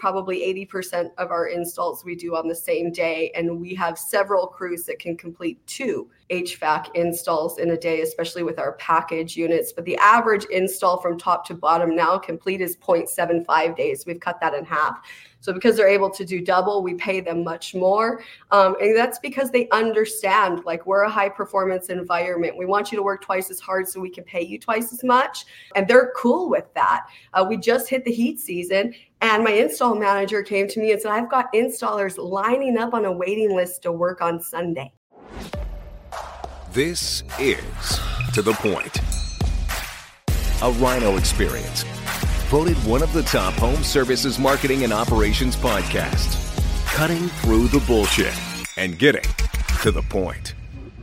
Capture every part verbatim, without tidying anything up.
probably eighty percent of our installs we do on the same day. And we have several crews that can complete two H V A C installs in a day, especially with our package units. But the average install from top to bottom now complete is zero point seven five days. We've cut that in half. So because they're able to do double, we pay them much more. Um, and that's because they understand, like, we're a high performance environment. We want you to work twice as hard so we can pay you twice as much. And they're cool with that. Uh, we just hit the heat season, and my install manager came to me and said, I've got installers lining up on a waiting list to work on Sunday. This is To The Point, a Rhino experience. Voted one of the top home services marketing and operations podcasts. Cutting through the bullshit and getting to the point.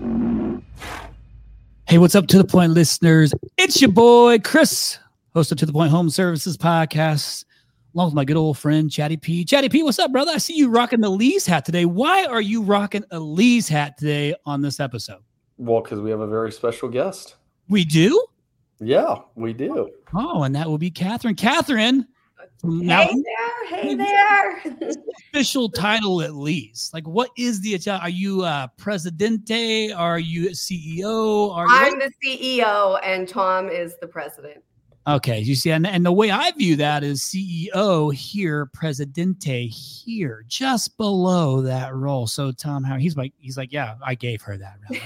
Hey, what's up, To The Point listeners? It's your boy, Chris, host of To The Point Home Services Podcast, along with my good old friend, Chatty P. Chatty P, what's up, brother? I see you rocking the Lee's hat today. Why are you rocking a Lee's hat today on this episode? Well, because we have a very special guest. We do? Yeah, we do. Oh, and that will be Catherine. Catherine. Hey now, there, hey there. Official title at least. Like, what is the, are you uh, Presidente? Are you C E O? Are you, I'm the C E O and Tom is the president. Okay, you see, and, and the way I view that is C E O here, Presidente here, just below that role. So Tom Howard, he's like, he's like, yeah, I gave her that role.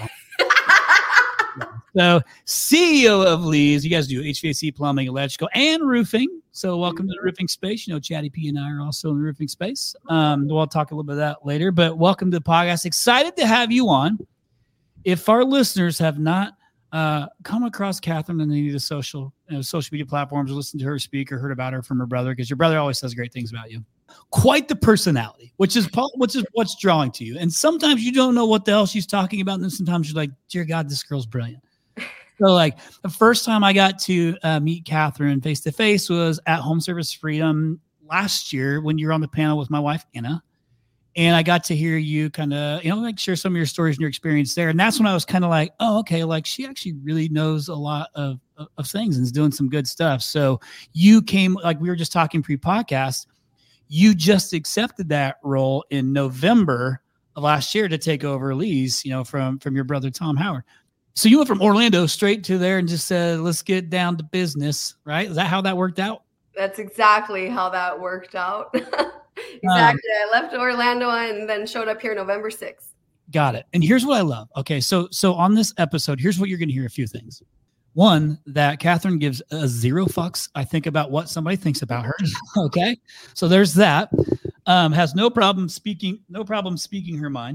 So C E O of Lee's, you guys do H V A C, plumbing, electrical, and roofing. So welcome to the roofing space. You know, Chatty P and I are also in the roofing space. Um, we'll talk a little bit of that later, but welcome to the podcast. Excited to have you on. If our listeners have not uh, come across Catherine on any of the social, you know, social media platforms, or listened to her speak or heard about her from her brother, because your brother always says great things about you. Quite the personality, which is which is what's drawing to you. And sometimes you don't know what the hell she's talking about, and then sometimes you're like, dear God, this girl's brilliant. So, like, the first time I got to uh, meet Catherine face to face was at Home Service Freedom last year when you were on the panel with my wife Anna, and I got to hear you kind of, you know, like share some of your stories and your experience there. And that's when I was kind of like, oh, okay, like she actually really knows a lot of, of of things and is doing some good stuff. So you came, like we were just talking pre-podcast. You just accepted that role in November of last year to take over Lee's, you know, from, from your brother, Tom Howard. So you went from Orlando straight to there and just said, let's get down to business, right? Is that how that worked out? That's exactly how that worked out. Exactly. Um, I left Orlando and then showed up here November sixth. Got it. And here's what I love. Okay. So, so on this episode, here's what you're going to hear. A few things. One, that Catherine gives a zero fucks, I think, about what somebody thinks about her. Okay. So there's that. Um, has no problem speaking, no problem speaking her mind.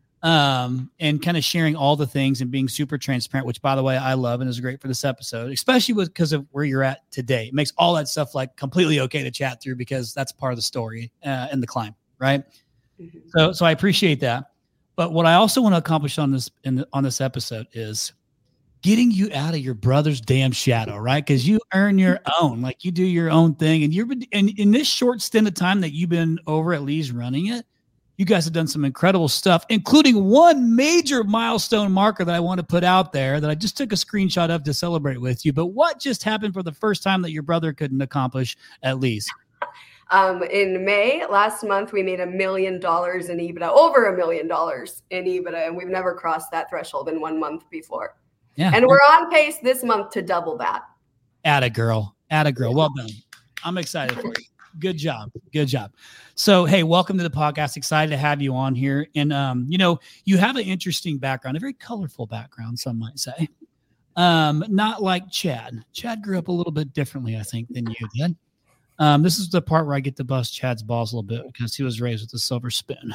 Um, and kind of sharing all the things and being super transparent, which, by the way, I love and is great for this episode, especially with because of where you're at today. It makes all that stuff like completely okay to chat through because that's part of the story uh, and the climb, right? Mm-hmm. So, so I appreciate that. But what I also want to accomplish on this in the, on this episode is getting you out of your brother's damn shadow, right? Because you earn your own, like you do your own thing, and you're and in this short stint of time that you've been over at Lee's running it. You guys have done some incredible stuff, including one major milestone marker that I want to put out there that I just took a screenshot of to celebrate with you. But what just happened for the first time that your brother couldn't accomplish at Lee's? Um, in May last month, we made a million dollars in EBITDA, over a million dollars in EBITDA, and we've never crossed that threshold in one month before. Yeah, and we're on pace this month to double that. Atta girl, atta girl. Well done. I'm excited for you. Good job. Good job. So, hey, welcome to the podcast. Excited to have you on here. And, um, you know, you have an interesting background, a very colorful background, some might say. Um, not like Chad. Chad grew up a little bit differently, I think, than you did. Um, this is the part where I get to bust Chad's balls a little bit because he was raised with a silver spoon.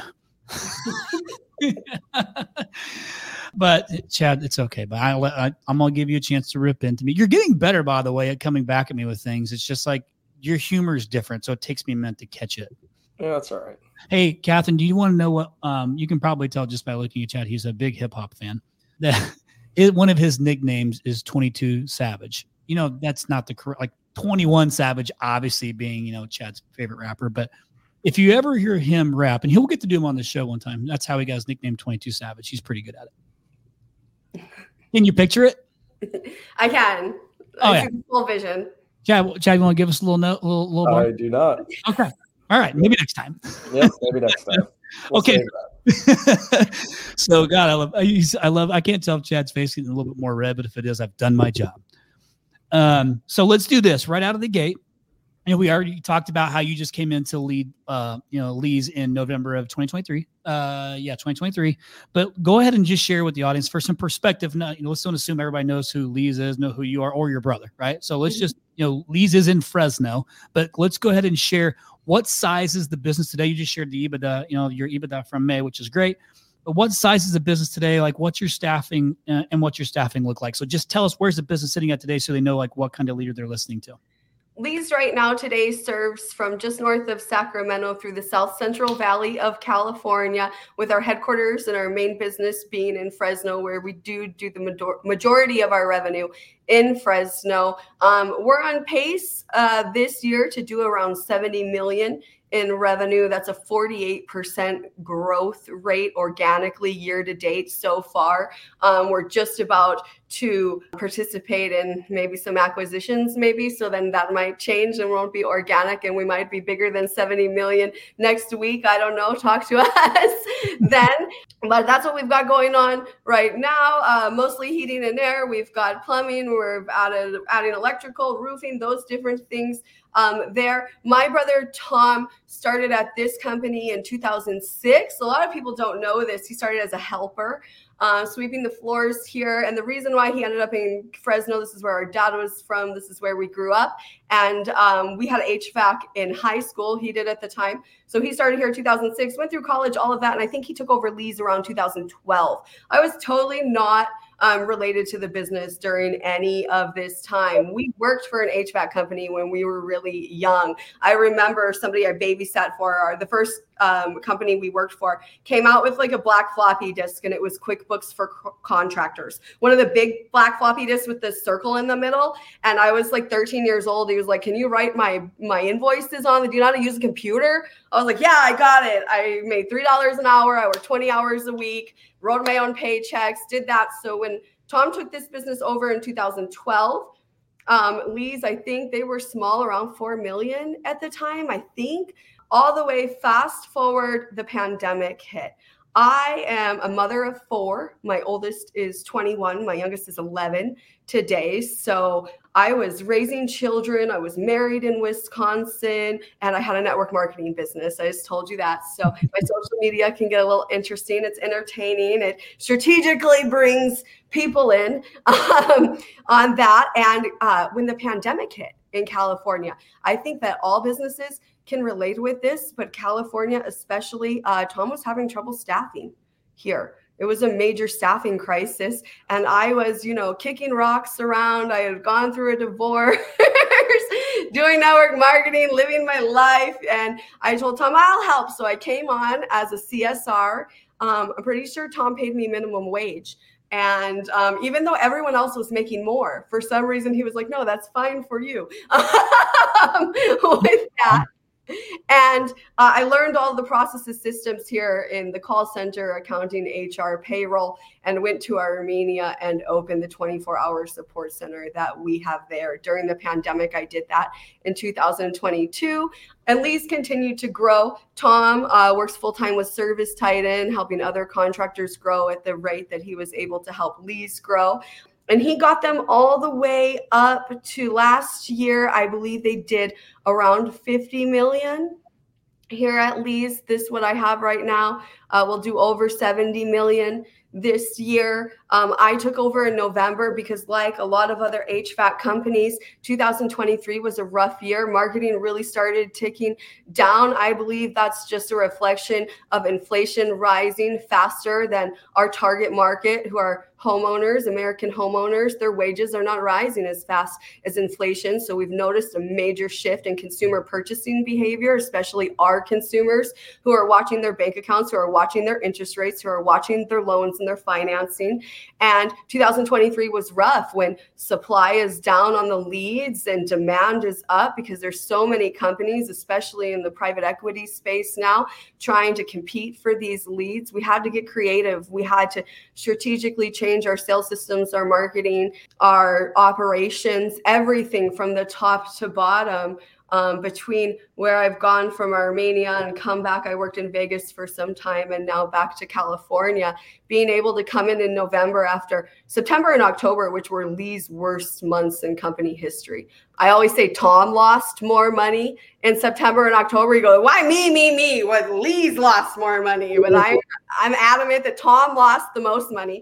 But Chad, it's okay. But I, I, I'm going to give you a chance to rip into me. You're getting better, by the way, at coming back at me with things. It's just like, your humor is different, so it takes me a minute to catch it. Yeah, that's all right. Hey, Catherine, do you want to know what um, you can probably tell just by looking at Chad? He's a big hip hop fan. That it, one of his nicknames is twenty-two Savage. You know, that's not the correct, like twenty-one Savage, obviously being, you know, Chad's favorite rapper. But if you ever hear him rap, and he'll get to do him on the show one time, that's how he got his nickname twenty-two Savage. He's pretty good at it. Can you picture it? I can. Oh, I yeah. Full vision. Chad, Chad, you want to give us a little note? Little, little I do not. Okay. All right, maybe next time. Yeah, maybe next time. We'll Okay. So God, I love, I, use, I love, I can't tell if Chad's face getting a little bit more red, but if it is, I've done my job. Um, so let's do this right out of the gate. You know, we already talked about how you just came in to lead, uh, you know, Lee's in November of twenty twenty-three. Uh, yeah, twenty twenty-three. But go ahead and just share with the audience for some perspective. Not, you know, let's don't assume everybody knows who Lee's is, know who you are, or your brother, right? So let's just, you know, Lee's is in Fresno, but let's go ahead and share what size is the business today. You just shared the EBITDA, you know, your EBITDA from May, which is great. But what size is the business today? Like, what's your staffing uh, and what's your staffing look like? So just tell us, where's the business sitting at today, so they know like what kind of leader they're listening to. Lee's right now today serves from just north of Sacramento through the South Central Valley of California, with our headquarters and our main business being in Fresno, where we do do the major- majority of our revenue in Fresno. Um, we're on pace uh, this year to do around seventy million in revenue. That's a forty-eight percent growth rate organically year to date so far. Um, we're just about to participate in maybe some acquisitions, maybe. So then that might change and won't be organic, and we might be bigger than seventy million next week. I don't know. Talk to us then. But that's what we've got going on right now. Uh, mostly heating and air. We've got plumbing. We're added, adding electrical, roofing, those different things um, there. My brother, Tom, started at this company in two thousand six. A lot of people don't know this. He started as a helper, uh, sweeping the floors here. And the reason why he ended up in Fresno, this is where our dad was from. This is where we grew up. And um, we had H V A C in high school. He did at the time. So he started here in two thousand six, went through college, all of that. And I think he took over Lee's around two thousand twelve. I was totally not um, related to the business during any of this time. We worked for an H V A C company when we were really young. I remember somebody I babysat for, our, the first um, company we worked for, came out with like a black floppy disk, and it was QuickBooks for co- contractors. One of the big black floppy disks with the circle in the middle. And I was like thirteen years old. He was like, "Can you write my, my invoices on? Do you know how to use a computer?" I was like, "Yeah, I got it." I made three dollars an hour. I worked twenty hours a week, wrote my own paychecks, did that. So when Tom took this business over in two thousand twelve, um, Lee's, I think they were small, around four million at the time, I think. All the way fast forward, the pandemic hit. I am a mother of four. My oldest is twenty-one. My youngest is eleven today. So I was raising children. I was married in Wisconsin, and I had a network marketing business. I just told you that. So my social media can get a little interesting. It's entertaining. It strategically brings people in um, on that. And uh, when the pandemic hit in California, I think that all businesses can relate with this, but California especially, uh, Tom was having trouble staffing here. It was a major staffing crisis, and I was, you know, kicking rocks around. I had gone through a divorce, doing network marketing, living my life, and I told Tom, I'll help. So I came on as a C S R. Um, I'm pretty sure Tom paid me minimum wage. And um, even though everyone else was making more, for some reason, he was like, "No, that's fine for you." um, with that. And uh, I learned all the processes, systems here in the call center, accounting, H R, payroll, and went to Armenia and opened the twenty-four hour support center that we have there. During the pandemic, I did that in two thousand twenty-two. And Lee's continued to grow. Tom uh, works full-time with Service Titan, helping other contractors grow at the rate that he was able to help Lee's grow. And he got them all the way up to last year. I believe they did around fifty million here at Lee's. This, what I have right now, uh, will do over seventy million this year. Um, I took over in November because, like a lot of other H V A C companies, two thousand twenty-three was a rough year. Marketing really started ticking down. I believe that's just a reflection of inflation rising faster than our target market, who are homeowners, American homeowners. Their wages are not rising as fast as inflation. So we've noticed a major shift in consumer purchasing behavior, especially our consumers who are watching their bank accounts, who are watching their interest rates, who are watching their loans and their financing. And two thousand twenty-three was rough when supply is down on the leads and demand is up, because there's so many companies, especially in the private equity space now, trying to compete for these leads. We had to get creative. We had to strategically change our sales systems, our marketing, our operations, everything from the top to bottom. Um, between where I've gone from Armenia and come back, I worked in Vegas for some time and now back to California, being able to come in in November after September and October, which were Lee's worst months in company history. I always say Tom lost more money in September and October. You go, why me, me, me? Well, Lee's lost more money, but I'm, I'm adamant that Tom lost the most money.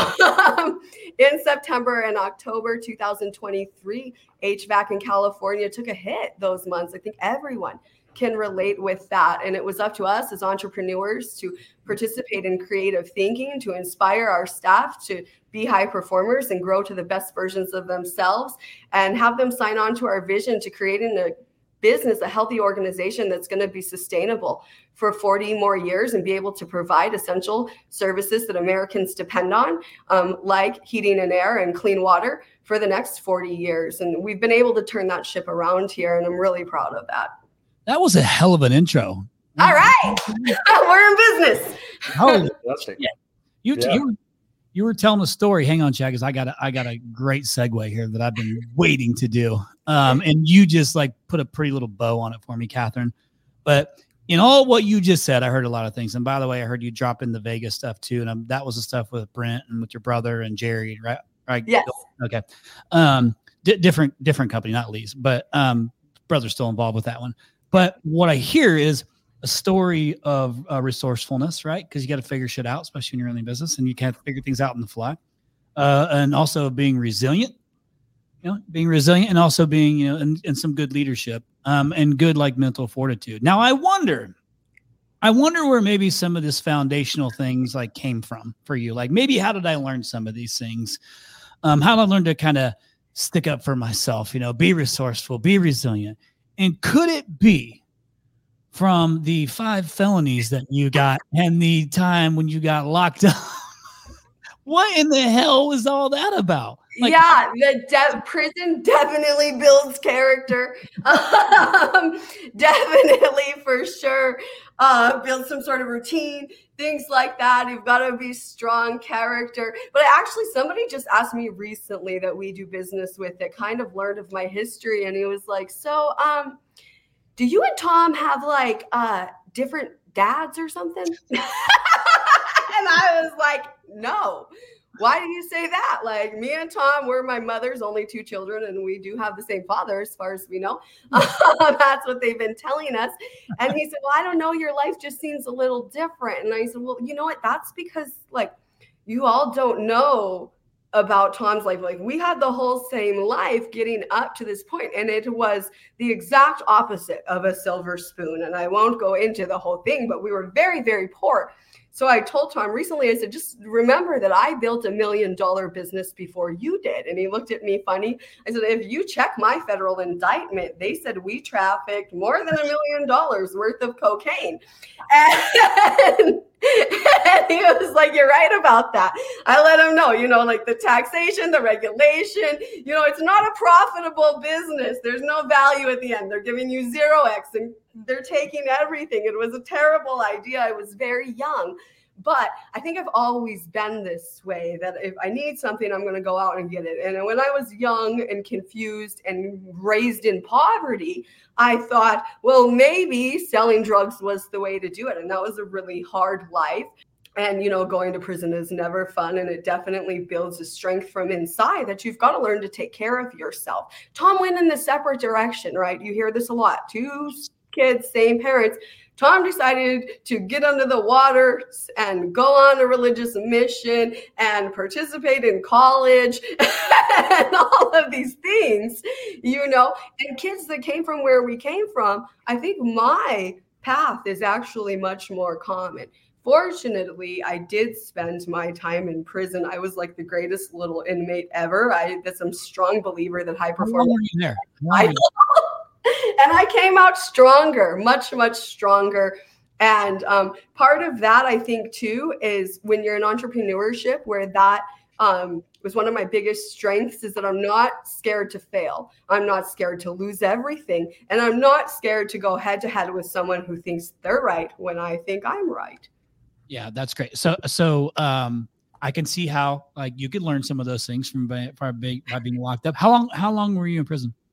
Um, in September and October two thousand twenty-three, H V A C in California took a hit those months. I think everyone can relate with that. And it was up to us as entrepreneurs to participate in creative thinking, to inspire our staff to be high performers and grow to the best versions of themselves, and have them sign on to our vision to creating a business, a healthy organization that's going to be sustainable for forty more years and be able to provide essential services that Americans depend on, um, like heating and air and clean water, for the next forty years. And we've been able to turn that ship around here, and I'm really proud of that. That was a hell of an intro. All right. We're in business. Oh, yeah. You, Yeah. you, were, you were telling a story. Hang on, Chad, because I got a, I got a great segue here that I've been waiting to do. Um, and you just like put a pretty little bow on it for me, Catherine. But in all what you just said, I heard a lot of things. And by the way, I heard you drop in the Vegas stuff too. And um, that was the stuff with Brent and with your brother and Jerry, right? Right. Yes. Okay. Um, di- different, different company, not Lee's, but um, brother's still involved with that one. But what I hear is a story of uh, resourcefulness, right? Because you got to figure shit out, especially when you're in the business, and you can't figure things out on the fly. Uh, and also being resilient, you know, being resilient, and also being, you know, and, and some good leadership, um, and good like mental fortitude. Now, I wonder, I wonder where maybe some of this foundational things like came from for you. Like maybe how did I learn some of these things? Um, how did I learn to kind of stick up for myself? You know, be resourceful, be resilient, and could it be from the five felonies that you got and the time when you got locked up? What in the hell was all that about? Like, yeah, the de- prison definitely builds character. Um, definitely, for sure, uh, build some sort of routine, things like that. You've got to be strong character. But actually, somebody just asked me recently that we do business with that kind of learned of my history, and he was like, "So, um, do you and Tom have like uh, different dads or something?" And I was like, "No. Why do you say that? Like, me and Tom, we're my mother's only two children, and we do have the same father as far as we know." That's what they've been telling us. And he said, "Well, I don't know. Your life just seems a little different." And I said, "Well, you know what? That's because like you all don't know about Tom's life. Like, we had the whole same life getting up to this point, and it was the exact opposite of a silver spoon. And I won't go into the whole thing, but we were very, very poor." So I told Tom recently, I said, "Just remember that I built a million dollar business before you did." And he looked at me funny. I said, "If you check my federal indictment, they said we trafficked more than a million dollars worth of cocaine." And, and he was like, "You're right about that." I let him know, you know, like the taxation, the regulation, you know, it's not a profitable business. There's no value at the end. They're giving you zero X and they're taking everything. It was a terrible idea. I was very young, but I think I've always been this way, that if I need something, I'm going to go out and get it. And when I was young and confused and raised in poverty, I thought, well, maybe selling drugs was the way to do it. And that was a really hard life. And, you know, going to prison is never fun, and it definitely builds a strength from inside that you've got to learn to take care of yourself. Tom went in the separate direction, right? You hear this a lot. Two kids, same parents. Tom decided to get under the water and go on a religious mission and participate in college and all of these things, you know, and kids that came from where we came from, I think my path is actually much more common. Fortunately, I did spend my time in prison. I was like the greatest little inmate ever. I, that's a strong believer that high performance. How long were you there? I And I came out stronger, much, much stronger. And um, part of that, I think, too, is when you're in entrepreneurship, where that um, was one of my biggest strengths, is that I'm not scared to fail. I'm not scared to lose everything. And I'm not scared to go head to head with someone who thinks they're right when I think I'm right. Yeah, that's great. So, so um, I can see how like you could learn some of those things from by, by being locked up. How long? How long were you in prison?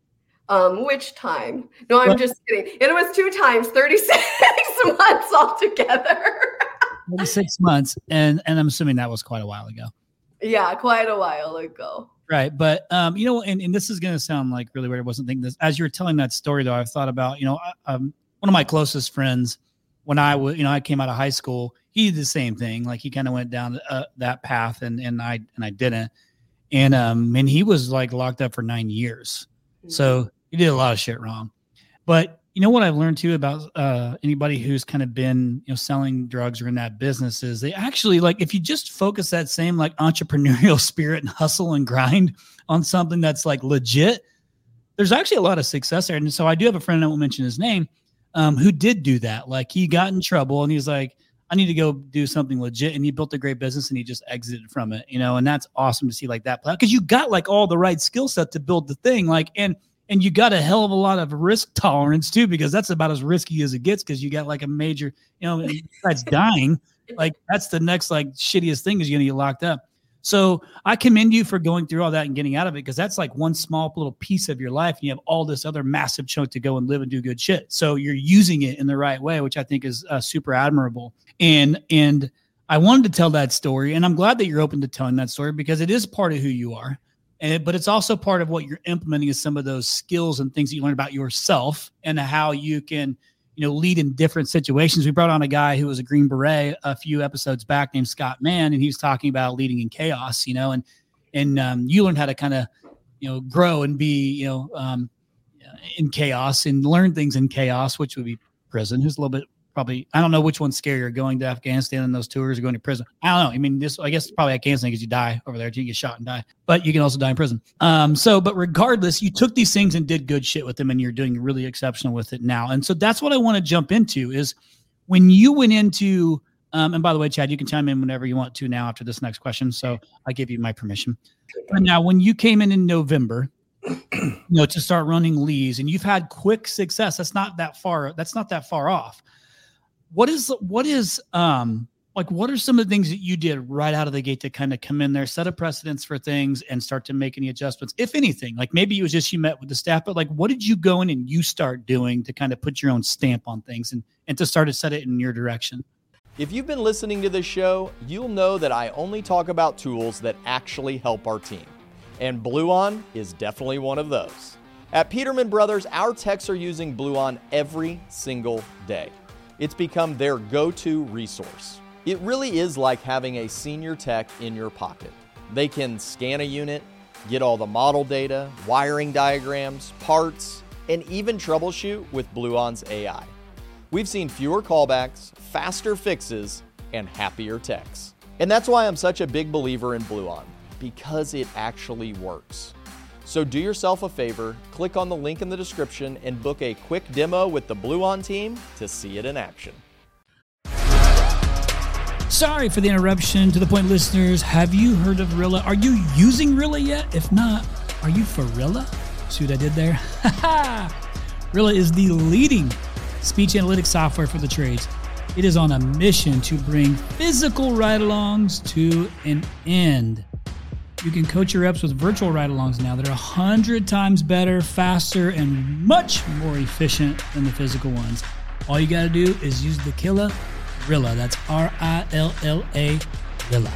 Um, which time? No, I'm Well- just kidding. It was two times, thirty-six months altogether. thirty-six months. And, and I'm assuming that was quite a while ago. Yeah, quite a while ago. Right. But, um, you know, and, and this is going to sound like really weird. I wasn't thinking this. As you were telling that story, though, I've thought about, you know, um, one of my closest friends, when I was, you know, I came out of high school, he did the same thing. Like he kind of went down uh, that path and, and I, and I didn't. And, um, and he was like locked up for nine years. Mm-hmm. So he did a lot of shit wrong. But you know what I've learned too about uh, anybody who's kind of been, you know, selling drugs or in that business is they actually, like, if you just focus that same like entrepreneurial spirit and hustle and grind on something that's like legit, there's actually a lot of success there. And so I do have a friend, I won't mention his name, um, who did do that. Like he got in trouble and he's like, I need to go do something legit. And he built a great business and he just exited from it, you know, and that's awesome to see like that. Because you got like all the right skill set to build the thing. Like, and, and you got a hell of a lot of risk tolerance too, because that's about as risky as it gets. Cause you got like a major, you know, besides dying, like that's the next like shittiest thing is you're going to get locked up. So I commend you for going through all that and getting out of it, because that's like one small little piece of your life. And you have all this other massive chunk to go and live and do good shit. So you're using it in the right way, which I think is uh, super admirable. And, and I wanted to tell that story, and I'm glad that you're open to telling that story because it is part of who you are. And, but it's also part of what you're implementing is some of those skills and things that you learn about yourself and how you can, you know, lead in different situations. We brought on a guy who was a Green Beret a few episodes back named Scott Mann, and he was talking about leading in chaos, you know, and, and um, you learn how to kind of, you know, grow and be, you know, um, in chaos and learn things in chaos, which would be prison. Who's a little bit probably, I don't know which one's scarier, going to Afghanistan on those tours or going to prison. I don't know. I mean, this, I guess probably Afghanistan because you die over there. You get shot and die, but you can also die in prison. Um, so, but regardless, you took these things and did good shit with them and you're doing really exceptional with it now. And so that's what I want to jump into is when you went into, um, and by the way, Chad, you can chime in whenever you want to now after this next question. So I give you my permission. But now when you came in in November, you know, to start running Lee's and you've had quick success, that's not that far. That's not that far off. What is, what is, um, like, what are some of the things that you did right out of the gate to kind of come in there, set a precedence for things and start to make any adjustments, if anything? Like maybe it was just you met with the staff, but like, what did you go in and you start doing to kind of put your own stamp on things and, and to start to set it in your direction? If you've been listening to this show, you'll know that I only talk about tools that actually help our team. And Bluon is definitely one of those. At Peterman Brothers, our techs are using Bluon every single day. It's become their go-to resource. It really is like having a senior tech in your pocket. They can scan a unit, get all the model data, wiring diagrams, parts, and even troubleshoot with Bluon's A I. We've seen fewer callbacks, faster fixes, and happier techs. And that's why I'm such a big believer in Bluon, because it actually works. So do yourself a favor, click on the link in the description and book a quick demo with the Bluon team to see it in action. Sorry for the interruption. To the point, listeners, have you heard of Rilla? Are you using Rilla yet? If not, are you for Rilla? See what I did there? Rilla is the leading speech analytics software for the trades. It is on a mission to bring physical ride-alongs to an end. You can coach your reps with virtual ride-alongs now that are one hundred times better, faster, and much more efficient than the physical ones. All you got to do is use the killer Rilla. That's R I L L A, Rilla.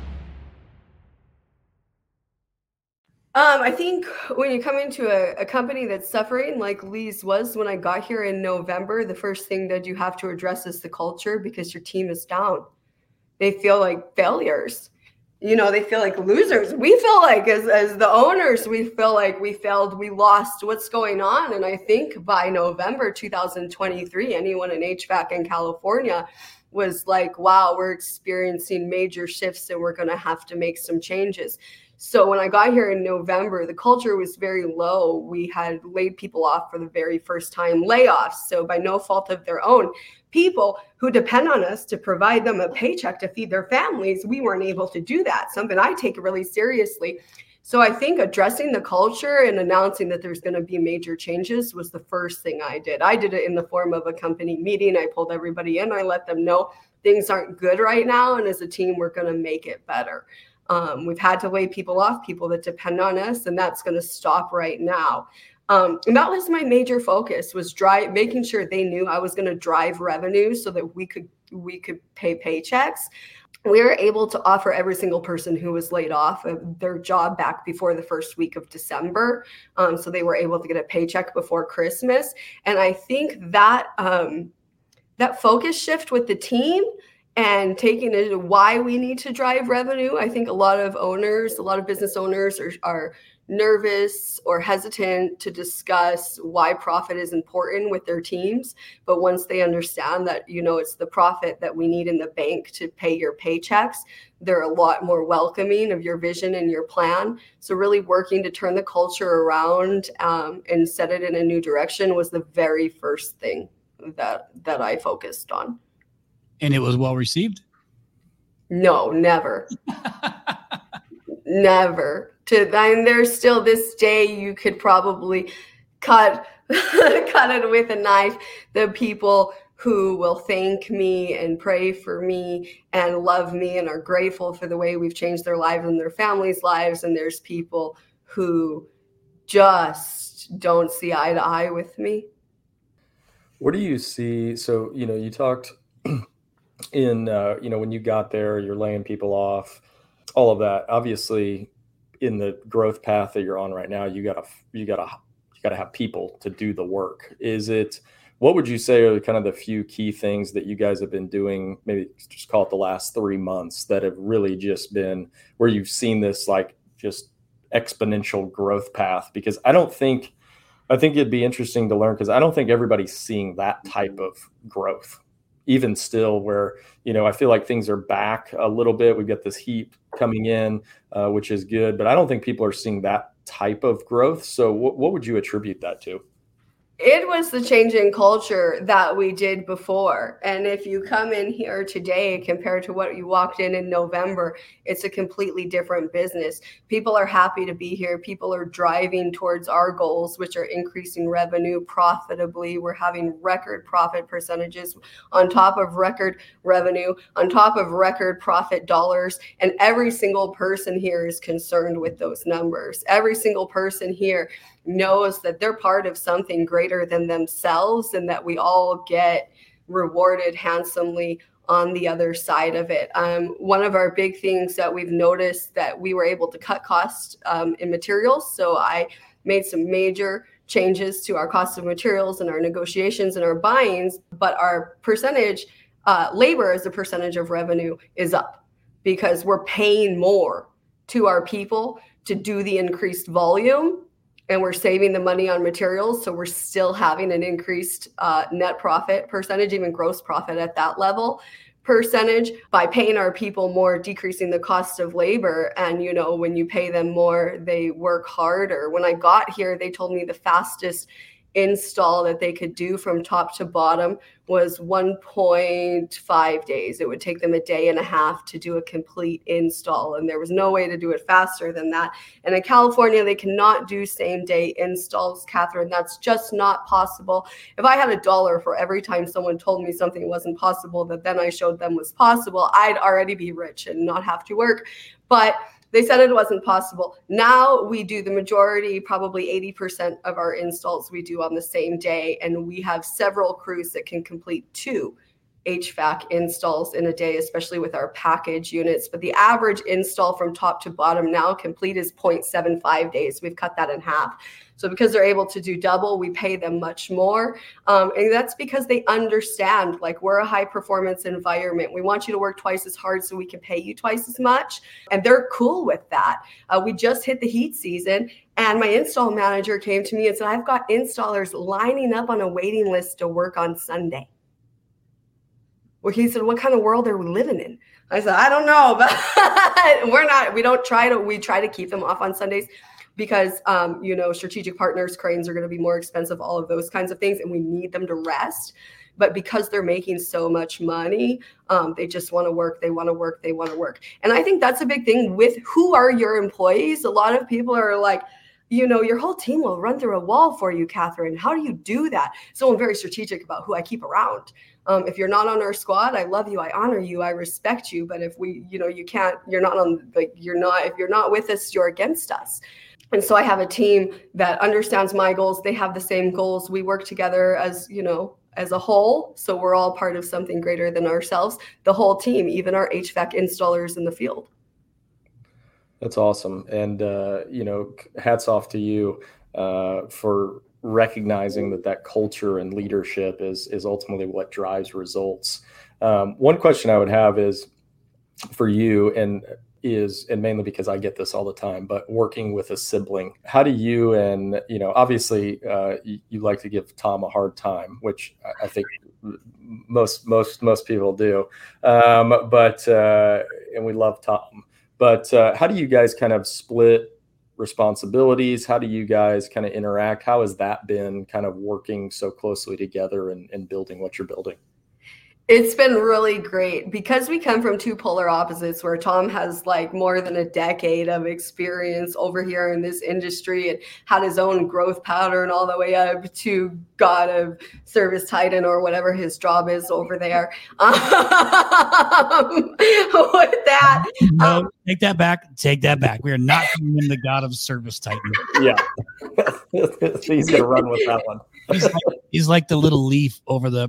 Um, I think when you come into a, a company that's suffering like Lee's was when I got here in November, the first thing that you have to address is the culture because your team is down. They feel like failures. You know, they feel like losers. We feel like as, as the owners, we feel like we failed, we lost, what's going on? And I think by November two thousand twenty-three, anyone in H V A C in California was like, wow, we're experiencing major shifts and we're going to have to make some changes. So when I got here in November, the culture was very low. We had laid people off for the very first time, layoffs. So by no fault of their own, people who depend on us to provide them a paycheck to feed their families, we weren't able to do that. Something I take really seriously. So I think addressing the culture and announcing that there's going to be major changes was the first thing I did. I did it in the form of a company meeting. I pulled everybody in. I let them know things aren't good right now. And as a team, we're going to make it better. Um, we've had to lay people off, people that depend on us, and that's going to stop right now. Um, and that was my major focus, was drive, making sure they knew I was going to drive revenue so that we could we could pay paychecks. We were able to offer every single person who was laid off their job back before the first week of December. Um, so they were able to get a paycheck before Christmas. And I think that um, that focus shift with the team and taking it to why we need to drive revenue. I think a lot of owners, a lot of business owners are, are nervous or hesitant to discuss why profit is important with their teams. But once they understand that, you know, it's the profit that we need in the bank to pay your paychecks, they're a lot more welcoming of your vision and your plan. So really working to turn the culture around um, and set it in a new direction was the very first thing that that I focused on. And it was well received? No, never. Never. To then there's still this day you could probably cut cut it with a knife. The people who will thank me and pray for me and love me and are grateful for the way we've changed their lives and their families' lives. And there's people who just don't see eye to eye with me. What do you see? So, you know, you talked in, uh, you know, when you got there, you're laying people off, all of that. Obviously, in the growth path that you're on right now, you gotta, you gotta, you gotta have people to do the work. Is it, what would you say are kind of the few key things that you guys have been doing, maybe just call it the last three months, that have really just been where you've seen this like just exponential growth path? Because I don't think, I think it'd be interesting to learn, because I don't think everybody's seeing that type of growth, even still, where, you know, I feel like things are back a little bit. We've got this heat coming in, uh, which is good, but I don't think people are seeing that type of growth. So what, what would you attribute that to? It was the change in culture that we did before. And if you come in here today compared to what you walked in in November, it's a completely different business. People are happy to be here. People are driving towards our goals, which are increasing revenue profitably. We're having record profit percentages on top of record revenue, on top of record profit dollars. And every single person here is concerned with those numbers. Every single person here knows that they're part of something greater than themselves, and that we all get rewarded handsomely on the other side of it. Um, one of our big things that we've noticed, that we were able to cut costs um, in materials. So I made some major changes to our cost of materials and our negotiations and our buyings, but our percentage, uh, labor as a percentage of revenue is up, because we're paying more to our people to do the increased volume. And we're saving the money on materials. So we're still having an increased uh, net profit percentage, even gross profit at that level percentage, by paying our people more, decreasing the cost of labor. And, you know, when you pay them more, they work harder. When I got here, they told me the fastest install that they could do from top to bottom was one point five days. It would take them a day and a half to do a complete install, and there was no way to do it faster than that. And in California, they cannot do same day installs, Catherine. That's just not possible. If I had a dollar for every time someone told me something wasn't possible that then I showed them was possible, I'd already be rich and not have to work. But they said it wasn't possible. Now we do the majority, probably eighty percent of our installs we do on the same day. And we have several crews that can complete two H V A C installs in a day, especially with our package units. But the average install from top to bottom now complete is zero point seven five days. We've cut that in half. So because they're able to do double, we pay them much more. Um, and that's because they understand, like, we're a high performance environment. We want you to work twice as hard so we can pay you twice as much. And they're cool with that. Uh, we just hit the heat season, and my install manager came to me and said, I've got installers lining up on a waiting list to work on Sunday. Well, he said, what kind of world are we living in? I said, I don't know, but we're not, we don't try to, we try to keep them off on Sundays. Because, um, you know, strategic partners, cranes are going to be more expensive, all of those kinds of things, and we need them to rest. But because they're making so much money, um, they just want to work, they want to work, they want to work. And I think that's a big thing with who are your employees. A lot of people are like, you know, your whole team will run through a wall for you, Catherine. How do you do that? So I'm very strategic about who I keep around. Um, if you're not on our squad, I love you, I honor you, I respect you. But if we, you know, you can't, you're not on, like, you're not, if you're not with us, you're against us. And so I have a team that understands my goals. They have the same goals. We work together as, you know, as a whole. So we're all part of something greater than ourselves, the whole team, even our H V A C installers in the field. That's awesome. And, uh, you know, hats off to you uh, for recognizing that that culture and leadership is, is ultimately what drives results. Um, one question I would have is for you, and is, and mainly because I get this all the time, but working with a sibling, how do you, and, you know, obviously uh, you, you like to give Tom a hard time, which I think most, most, most people do. Um, but, uh, and we love Tom, but uh, how do you guys kind of split responsibilities? How do you guys kind of interact? How has that been kind of working so closely together and, and building what you're building? It's been really great because we come from two polar opposites, where Tom has like more than a decade of experience over here in this industry and had his own growth pattern all the way up to God of Service Titan or whatever his job is over there. Um, with that, no, um, take that back. Take that back. We are not calling him the God of Service Titan. Yeah, he's gonna run with that one. He's like, he's like the little leaf over the.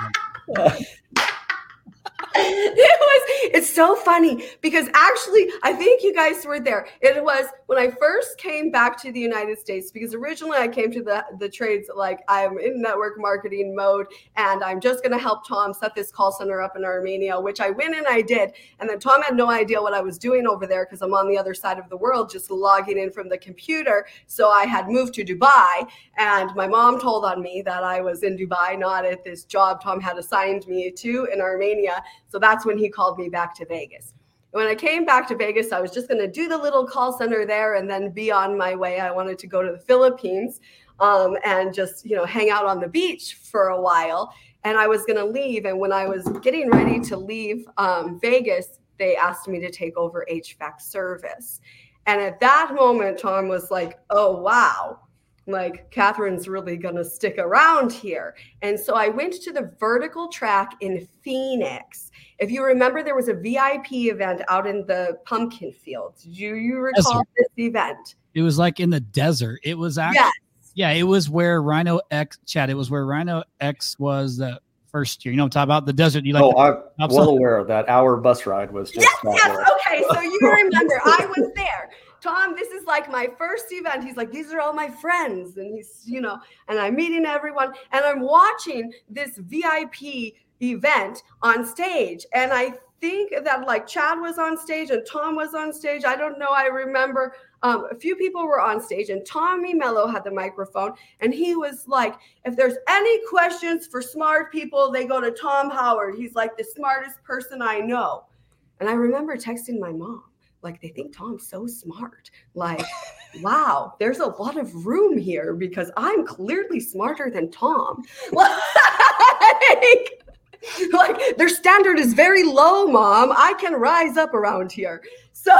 It was, it's so funny because actually, I think you guys were there. It was when I first came back to the United States, because originally I came to the, the trades like I'm in network marketing mode and I'm just going to help Tom set this call center up in Armenia, which I went and I did. And then Tom had no idea what I was doing over there because I'm on the other side of the world, just logging in from the computer. So I had moved to Dubai, and my mom told on me that I was in Dubai, not at this job Tom had assigned me to in Armenia. So that's when he called me back to Vegas. When I came back to Vegas, I was just going to do the little call center there and then be on my way. I wanted to go to the Philippines um, and just, you know, hang out on the beach for a while. And I was going to leave. And when I was getting ready to leave um, Vegas, they asked me to take over H V A C service. And at that moment, Tom was like, oh, wow. Like, Catherine's really going to stick around here. And so I went to the vertical track in Phoenix. If you remember, there was a V I P event out in the pumpkin fields. Do you recall Yes, this event? It was like in the desert. It was actually, Yes. yeah, it was where Rhino X, Chad, it was where Rhino X was the first year. You know what I'm talking about? The desert. You like Oh, the, I'm well outside? aware of that. Our bus ride was just Yes, that yes. way. Okay, so you remember, I was there. Tom, this is like my first event. He's like, these are all my friends. And he's, you know, and I'm meeting everyone. And I'm watching this V I P event on stage. And I think that like Chad was on stage and Tom was on stage. I don't know. I remember um, a few people were on stage, and Tommy Mello had the microphone. And he was like, if there's any questions for smart people, they go to Tom Howard. He's like the smartest person I know. And I remember texting my mom. Like, they think Tom's so smart. Like, wow, there's a lot of room here because I'm clearly smarter than Tom. Like, like, their standard is very low, Mom. I can rise up around here. So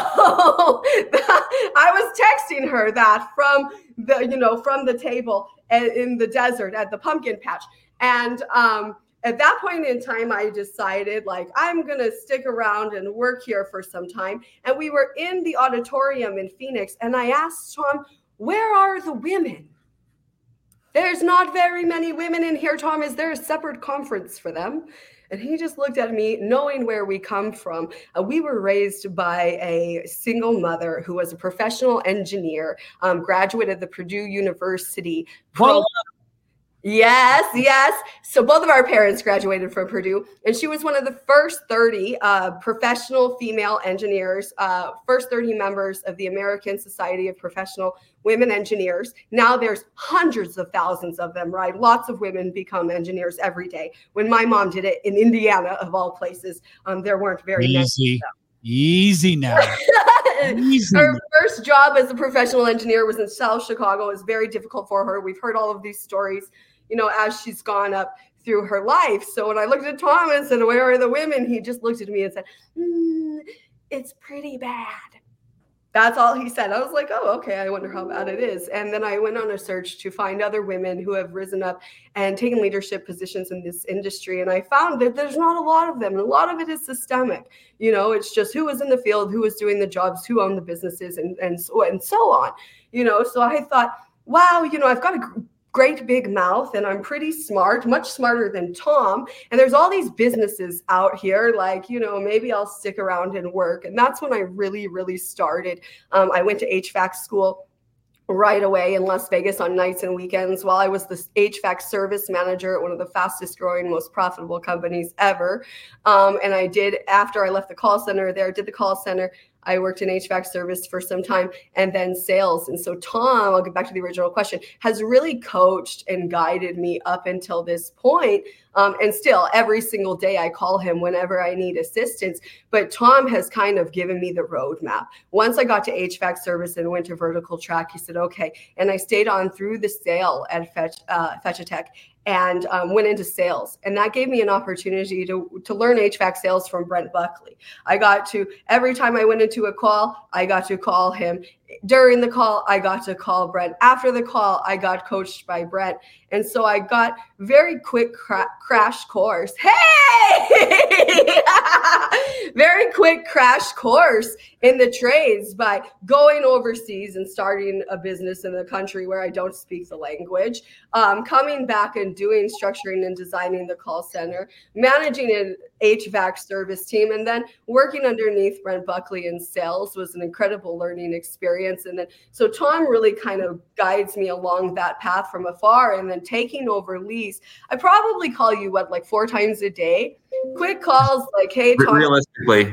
I was texting her that from the, you know, from the table in the desert at the pumpkin patch. And, um, at that point in time, I decided, like, I'm going to stick around and work here for some time. And we were in the auditorium in Phoenix, and I asked Tom, where are the women? There's not very many women in here, Tom. Is there a separate conference for them? And he just looked at me, knowing where we come from. Uh, we were raised by a single mother who was a professional engineer, um, graduate of the Purdue University. Pro- Yes, yes. So both of our parents graduated from Purdue, and she was one of the first thirty uh, professional female engineers, uh, first thirty members of the American Society of Professional Women Engineers. Now there's hundreds of thousands of them, right? Lots of women become engineers every day. When my mom did it in Indiana, of all places, um, there weren't very Easy. many. Easy now. Easy. Her first job as a professional engineer was in South Chicago. It was very difficult for her. We've heard all of these stories, you know, as she's gone up through her life. So when I looked at Tom and said, where are the women? He just looked at me and said, mm, it's pretty bad. That's all he said. I was like, oh, okay, I wonder how bad it is. And then I went on a search to find other women who have risen up and taken leadership positions in this industry. And I found that there's not a lot of them. And a lot of it is systemic. You know, it's just who was in the field, who was doing the jobs, who owned the businesses, and, and, so, and so on. You know, so I thought, wow, you know, I've got a great big mouth and I'm pretty smart, much smarter than Tom. And there's all these businesses out here, like, you know, maybe I'll stick around and work. And that's when I really, really started. Um, I went to H V A C school right away in Las Vegas on nights and weekends while I was the H V A C service manager at one of the fastest growing, most profitable companies ever. Um, and I did, after I left the call center there, did the call center. I worked in H V A C service for some time and then sales. And so Tom, I'll get back to the original question, has really coached and guided me up until this point. Um, and still every single day I call him whenever I need assistance. But Tom has kind of given me the roadmap. Once I got to H V A C service and went to vertical track, he said, okay. And I stayed on through the sale at Fetch, uh, Fetchatech and um, went into sales. And that gave me an opportunity to, to learn H V A C sales from Brent Buckley. I got to, every time I went into a call, I got to call him. During the call, I got to call Brent. After the call, I got coached by Brent. And so I got very quick cra- crash course. Hey! Very quick crash course in the trades by going overseas and starting a business in a country where I don't speak the language, um, coming back and doing structuring and designing the call center, managing an H V A C service team, and then working underneath Brent Buckley in sales was an incredible learning experience. And then, so Tom really kind of guides me along that path from afar. And then taking over leads, I probably call you what, like four times a day, quick calls like, hey, Tom. Realistically.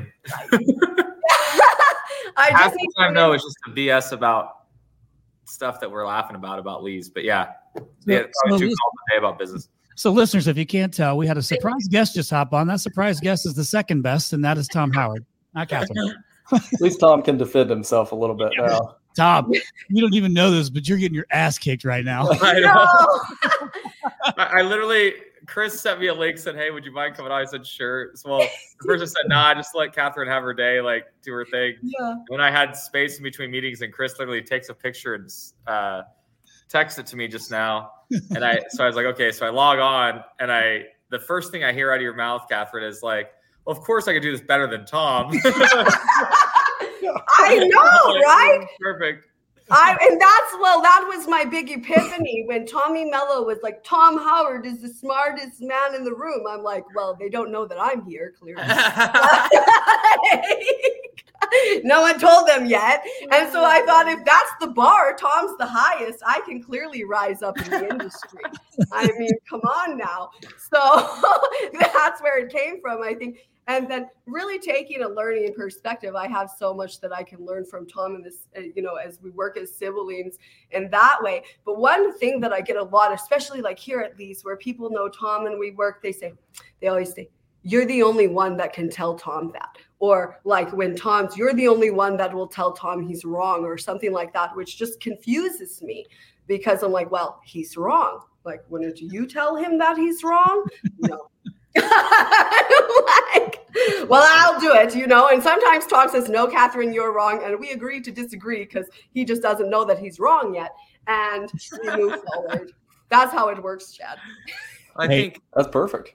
I Half just the time, no, it's just a B S about stuff that we're laughing about, about leads. But yeah, yeah, probably two calls a day about business. So listeners, if you can't tell, we had a surprise guest just hop on. That surprise guest is the second best, and that is Tom Howard, not Catherine. At least Tom can defend himself a little bit yeah. now. Tom, you don't even know this, but you're getting your ass kicked right now. I know. I, I literally, Chris sent me a link, said, hey, would you mind coming on? I said, sure. So, well, the person said, nah, just let Catherine have her day, like do her thing. Yeah. When I had space in between meetings, and Chris literally takes a picture and uh, texts it to me just now. And I, so I was like, okay, so I log on, and I, the first thing I hear out of your mouth, Catherine, is like, well, of course I could do this better than Tom. I know, like, right? Perfect. I and that's well, that was my big epiphany when Tommy Mello was like, Tom Howard is the smartest man in the room. I'm like, well, they don't know that I'm here, clearly. No one told them yet. And so I thought, if that's the bar, Tom's the highest, I can clearly rise up in the industry. I mean, come on now. So that's where it came from, I think. And then really taking a learning perspective, I have so much that I can learn from Tom in this, you know, as we work as siblings in that way. But one thing that I get a lot, especially like here at Lee's, where people know Tom and we work, they say, they always say, you're the only one that can tell Tom that. Or like when Tom's, you're the only one that will tell Tom he's wrong or something like that, which just confuses me because I'm like, well, he's wrong. Like, wouldn't you tell him that he's wrong? No. Like, well, I'll do it, you know. And sometimes Tom says, no, Catherine, you're wrong. And we agree to disagree because he just doesn't know that he's wrong yet. And we move forward. That's how it works, Chad. I Hey. think That's perfect.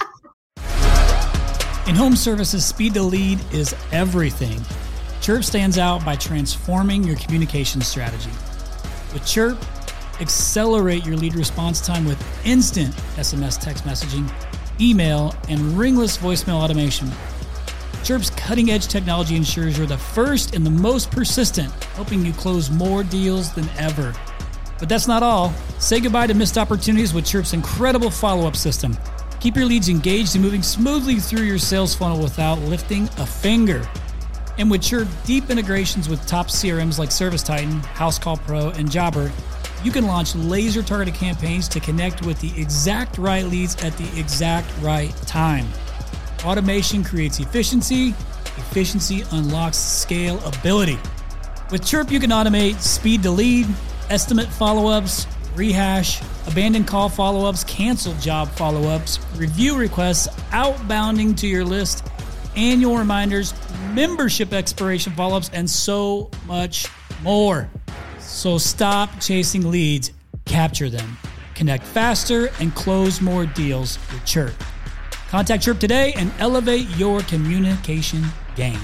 In home services, speed to lead is everything. Chirp stands out by transforming your communication strategy. With Chirp, accelerate your lead response time with instant S M S text messaging, email, and ringless voicemail automation. Chirp's cutting-edge technology ensures you're the first and the most persistent, helping you close more deals than ever. But that's not all. Say goodbye to missed opportunities with Chirp's incredible follow-up system. Keep your leads engaged and moving smoothly through your sales funnel without lifting a finger. And with Chirp deep integrations with top C R Ms like ServiceTitan, HouseCall Pro, and Jobber, you can launch laser-targeted campaigns to connect with the exact right leads at the exact right time. Automation creates efficiency. Efficiency unlocks scalability. With Chirp, you can automate speed to lead, estimate follow-ups, rehash, abandoned call follow-ups, canceled job follow-ups, review requests, outbounding to your list, annual reminders, membership expiration follow-ups, and so much more. So stop chasing leads, capture them. Connect faster and close more deals with Chirp. Contact Chirp today and elevate your communication game.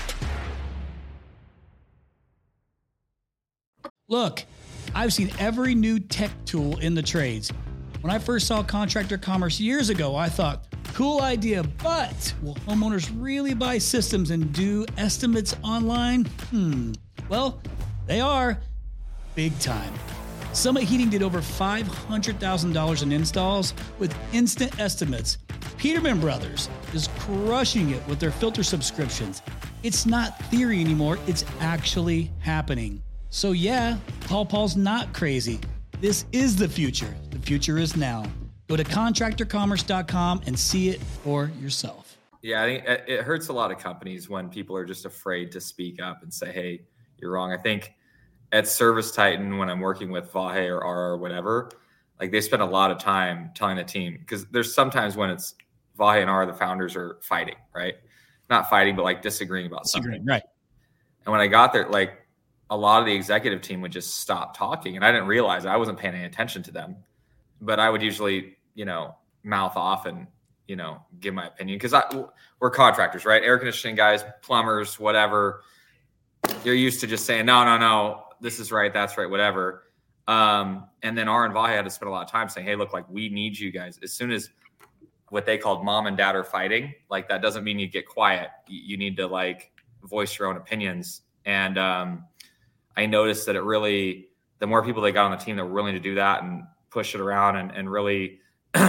Look, I've seen every new tech tool in the trades. When I first saw Contractor Commerce years ago, I thought, cool idea, but will homeowners really buy systems and do estimates online? Hmm. Well, they are big time. Summit Heating did over five hundred thousand dollars in installs with instant estimates. Peterman Brothers is crushing it with their filter subscriptions. It's not theory anymore, it's actually happening. So yeah, Paul Paul's not crazy. This is the future. The future is now. Go to contractor commerce dot com and see it for yourself. Yeah, I think it hurts a lot of companies when people are just afraid to speak up and say, hey, you're wrong. I think at Service Titan, when I'm working with Vahe or R R or whatever, like they spend a lot of time telling the team, because there's sometimes when it's Vahe and R R, the founders are fighting, right? Not fighting, but like disagreeing about Disagreeing, something. right. And when I got there, like a lot of the executive team would just stop talking. And I didn't realize I wasn't paying any attention to them, but I would usually, you know, mouth off and, you know, give my opinion. Cause I, we're contractors, right? Air conditioning guys, plumbers, whatever. You're used to just saying, no, no, no, this is right. That's right. Whatever. Um, and then R and Vahe had to spend a lot of time saying, hey, look, like we need you guys. As soon as what they called mom and dad are fighting, like that doesn't mean you get quiet. You, you need to like voice your own opinions. And, um, I noticed that it really, the more people that got on the team that were willing to do that and push it around and, and really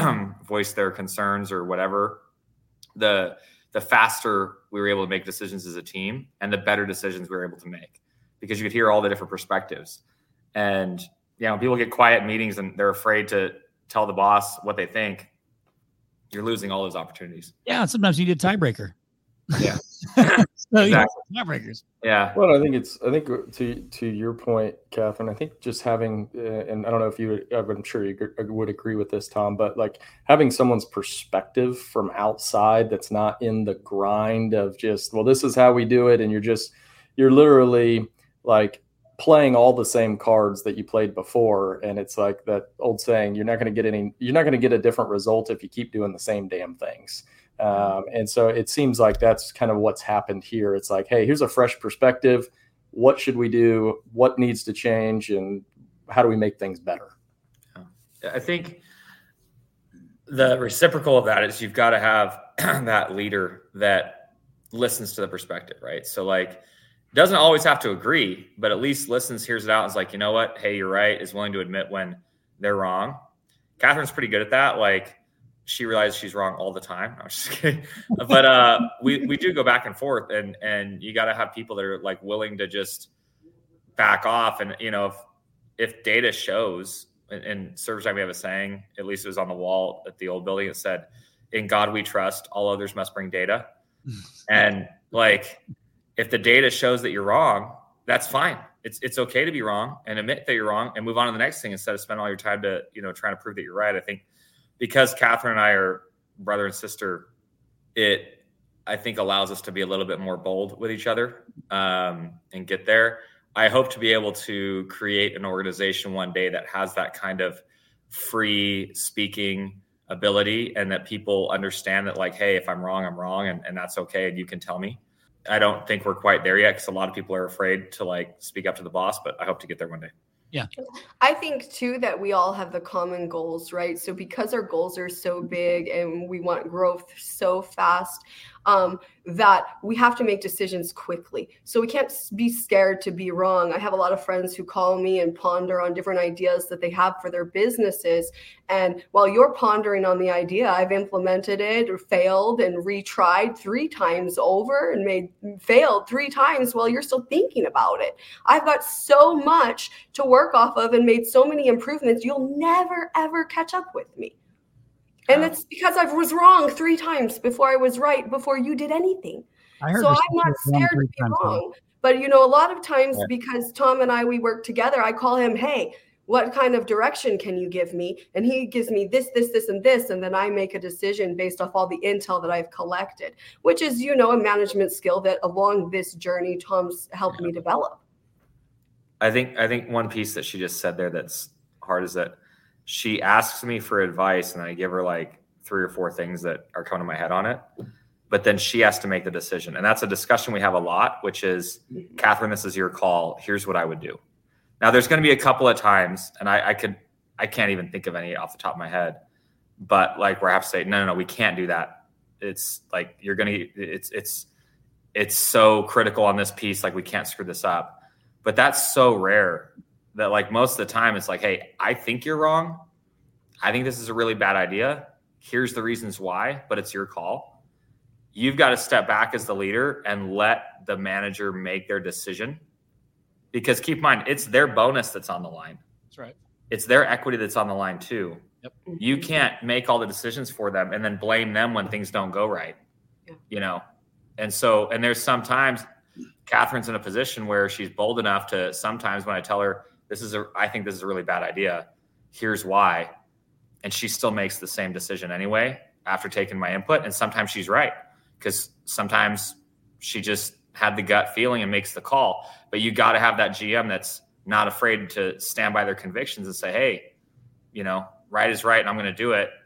voice their concerns or whatever, the the faster we were able to make decisions as a team and the better decisions we were able to make, because you could hear all the different perspectives. And, you know, people get quiet in meetings and they're afraid to tell the boss what they think. You're losing all those opportunities. Yeah, sometimes you need a tiebreaker. Yeah. So, Exactly. you know, tiebreakers. Yeah. Well, I think it's, I think to, to your point, Catherine, I think just having, uh, and I don't know if you, I'm sure you would agree with this, Tom, but like having someone's perspective from outside that's not in the grind of just, well, this is how we do it. And you're just, you're literally like playing all the same cards that you played before. And it's like that old saying, you're not going to get any, you're not going to get a different result if you keep doing the same damn things. Um, and so it seems like that's kind of what's happened here. It's like, hey, here's a fresh perspective. What should we do? What needs to change? And how do we make things better? I think the reciprocal of that is you've got to have that leader that listens to the perspective, right? So like, doesn't always have to agree, but at least listens, hears it out, and is like, you know what? Hey, you're right, is willing to admit when they're wrong. Catherine's pretty good at that. Like, she realizes she's wrong all the time. No, I'm just kidding. But uh, we, we do go back and forth, and, and you got to have people that are like willing to just back off. And, you know, if, if data shows, in, in Service Time, we have a saying, at least it was on the wall at the old building. It said, in God we trust, all others must bring data. And like, if the data shows that you're wrong, that's fine. It's, it's okay to be wrong and admit that you're wrong and move on to the next thing instead of spending all your time to, you know, trying to prove that you're right. I think, because Catherine and I are brother and sister, it, I think, allows us to be a little bit more bold with each other um, and get there. I hope to be able to create an organization one day that has that kind of free speaking ability, and that people understand that, like, hey, if I'm wrong, I'm wrong, and, and that's okay, and you can tell me. I don't think we're quite there yet because a lot of people are afraid to like speak up to the boss, but I hope to get there one day. Yeah. I think too that we all have the common goals, right? So because our goals are so big and we want growth so fast, um, that we have to make decisions quickly. So we can't be scared to be wrong. I have a lot of friends who call me and ponder on different ideas that they have for their businesses. And while you're pondering on the idea, I've implemented it or failed and retried three times over and made failed three times while you're still thinking about it. I've got so much to work off of and made so many improvements. You'll never, ever catch up with me. And it's because I was wrong three times before I was right, before you did anything. I heard so I'm not scared to be wrong. But, you know, a lot of times, yeah. because Tom and I, we work together, I call him, hey, what kind of direction can you give me? And he gives me this, this, this, and this. And then I make a decision based off all the intel that I've collected, which is, you know, a management skill that along this journey, Tom's helped yeah. me develop. I think, I think one piece that she just said there that's hard is that she asks me for advice and I give her like three or four things that are coming to my head on it. But then she has to make the decision. And that's a discussion we have a lot, which is, Catherine, this is your call. Here's what I would do. Now there's going to be a couple of times, and I, I could, I can't even think of any off the top of my head, but like where I have to say, no, no, no, we can't do that. It's like, you're going to, it's, it's, it's so critical on this piece. Like we can't screw this up, but that's so rare that like most of the time it's like, hey, I think you're wrong. I think this is a really bad idea. Here's the reasons why, but it's your call. You've got to step back as the leader and let the manager make their decision, because keep in mind, it's their bonus that's on the line. That's right. It's their equity that's on the line too. Yep. You can't make all the decisions for them and then blame them when things don't go right, yeah. you know? And so, and there's sometimes Catherine's in a position where she's bold enough to, sometimes when I tell her, this is a, I think this is a really bad idea, here's why. And she still makes the same decision anyway, after taking my input. And sometimes she's right, because sometimes she just had the gut feeling and makes the call. But you got to have that G M that's not afraid to stand by their convictions and say, hey, you know, right is right and I'm going to do it.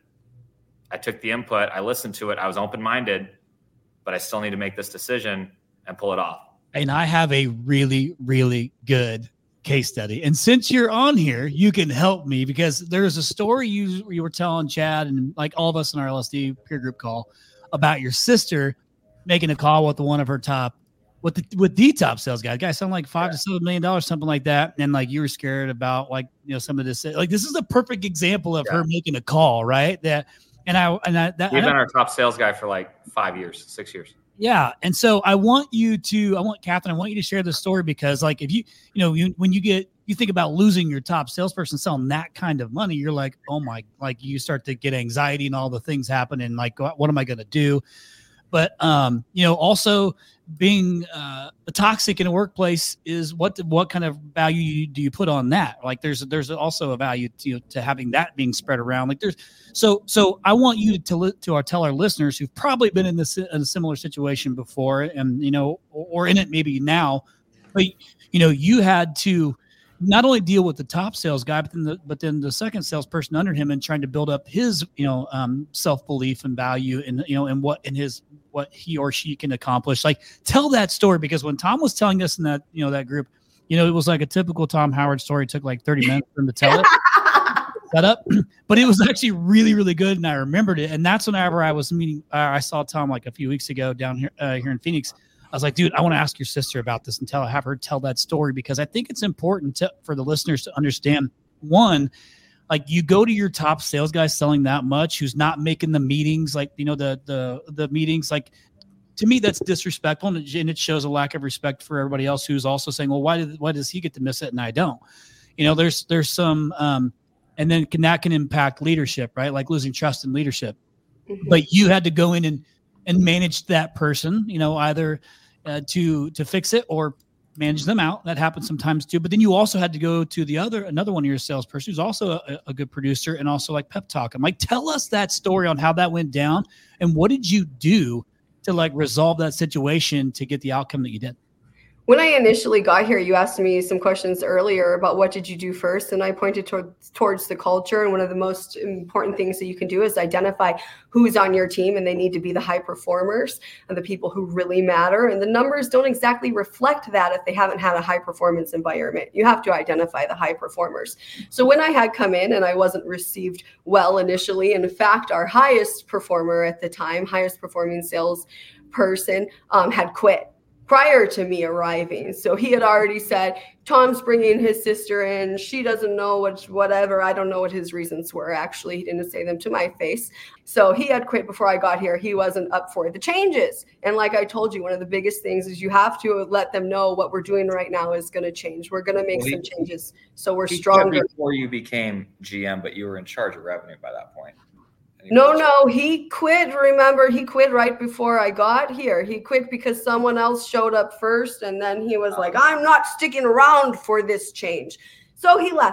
I took the input. I listened to it. I was open-minded, but I still need to make this decision and pull it off. And I have a really, really good case study. And since you're on here, you can help me, because there's a story you, you were telling Chad and like all of us in our L S D peer group call about your sister making a call with one of her top, with the with the top sales guy. Guy sound like five yeah. to seven million dollars, something like that. And like you were scared about like, you know, some of this. Like this is a perfect example of yeah. her making a call, right? That and I and I that we've I, been our top sales guy for like five years, six years. Yeah. And so I want you to, I want Catherine, I want you to share the story, because like, if you, you know, you, when you get, you think about losing your top salesperson selling that kind of money, you're like, oh my, like you start to get anxiety and all the things happen. And like, what am I going to do? But, um, you know, also being uh, toxic in a workplace is what, what kind of value you, do you put on that? Like there's, there's also a value to, to having that being spread around. Like there's, so, so I want you to, to our, tell our listeners who've probably been in this, in a similar situation before and, you know, or, or in it maybe now, but, you know, you had to not only deal with the top sales guy, but then the, but then the second salesperson under him and trying to build up his, you know, um, self-belief and value and, you know, and what, in his, what he or she can accomplish. Like tell that story, because when Tom was telling us in that, you know, that group, you know, it was like a typical Tom Howard story. It took like thirty minutes for him to tell it, set up, but it was actually really, really good. And I remembered it. And that's whenever I was meeting, uh, I saw Tom like a few weeks ago down here, uh, here in Phoenix. I was like, dude, I want to ask your sister about this and tell, have her tell that story, because I think it's important to, for the listeners to understand, one, like you go to your top sales guy selling that much, who's not making the meetings, like, you know, the, the, the meetings, like to me, that's disrespectful. And it, and it shows a lack of respect for everybody else who's also saying, well, why did, why does he get to miss it and I don't? You know, there's, there's some, um, and then can, that can impact leadership, right? Like losing trust in leadership, mm-hmm. but you had to go in and, and manage that person, you know, either uh, to, to fix it or manage them out. That happens sometimes too. But then you also had to go to the other, another one of your salesperson who's also a, a good producer and also like pep talk. I'm like, tell us that story on how that went down and what did you do to like resolve that situation to get the outcome that you did? When I initially got here, you asked me some questions earlier about what did you do first, and I pointed toward, towards the culture. And one of the most important things that you can do is identify who's on your team, and they need to be the high performers and the people who really matter. And the numbers don't exactly reflect that if they haven't had a high performance environment. You have to identify the high performers. So when I had come in and I wasn't received well initially, in fact, our highest performer at the time, highest performing sales person, um, had quit prior to me arriving. So he had already said, Tom's bringing his sister in. She doesn't know what, whatever. I don't know what his reasons were. Actually, he didn't say them to my face. So he had quit before I got here. He wasn't up for the changes. And like I told you, one of the biggest things is you have to let them know what we're doing right now is going to change. We're going to make well, some he, changes. So we're stronger. Before you became G M, but you were in charge of revenue by that point. No, no, he quit. Remember, he quit right before I got here. He quit because someone else showed up first. And then he was like, I'm not sticking around for this change. So he left.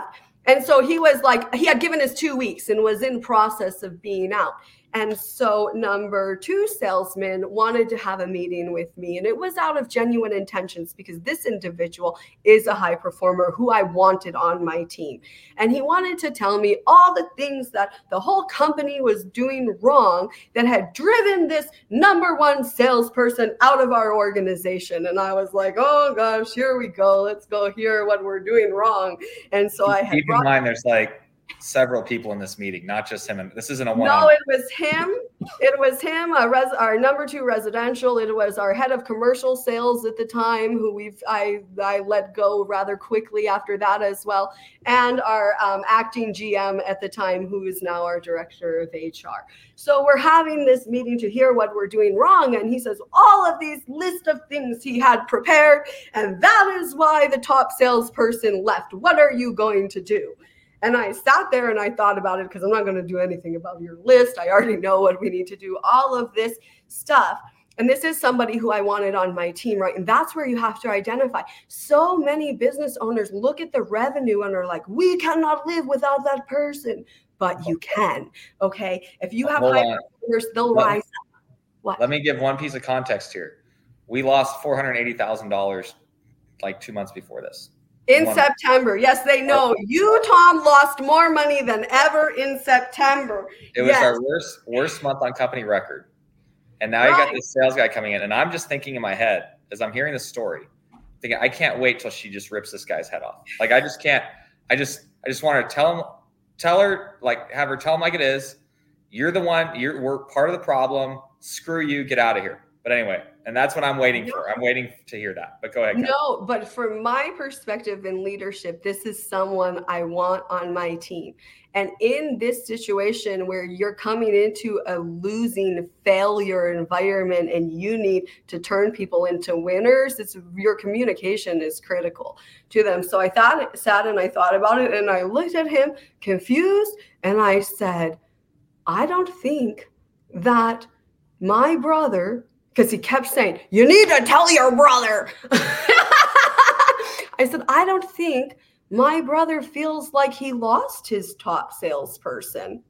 And so he was like, he had given us two weeks and was in process of being out. And so number two salesman wanted to have a meeting with me, and it was out of genuine intentions because this individual is a high performer who I wanted on my team. And he wanted to tell me all the things that the whole company was doing wrong that had driven this number one salesperson out of our organization. And I was like, oh gosh, here we go. Let's go hear what we're doing wrong. And so I had keep in mind there's like several people in this meeting, not just him. And this isn't a one. No, it was him. It was him. Our, res- our number two residential. It was our head of commercial sales at the time, who we've I I let go rather quickly after that as well, and our um, acting G M at the time, who is now our director of H R. So we're having this meeting to hear what we're doing wrong, and he says all of these list of things he had prepared, and that is why the top salesperson left. What are you going to do? And I sat there and I thought about it because I'm not going to do anything about your list. I already know what we need to do, all of this stuff. And this is somebody who I wanted on my team, right? And that's where you have to identify. So many business owners look at the revenue and are like, we cannot live without that person. But you can, okay? If you have Hold high on. performers, they'll Let- rise up. What? Let me give one piece of context here. We lost four hundred eighty thousand dollars like two months before this. In One- September. Yes, they know. You, Tom, lost more money than ever in September. It was Yes. our worst worst month on company record. And now you got Right. this sales guy coming in. And I'm just thinking in my head, as I'm hearing this story, thinking, I can't wait till she just rips this guy's head off. Like, I just can't. I just I just want to tell him, tell her, like, have her tell him like it is. You're the one, you're we're part of the problem. Screw you, get out of here. But anyway, and that's what I'm waiting for. I'm waiting to hear that. But go ahead. Kat. No, but from my perspective in leadership, this is someone I want on my team. And in this situation where you're coming into a losing failure environment and you need to turn people into winners, it's your communication is critical to them. So I thought, sat and I thought about it, and I looked at him confused, and I said, I don't think that my brother, because he kept saying, you need to tell your brother. I said, I don't think my brother feels like he lost his top salesperson.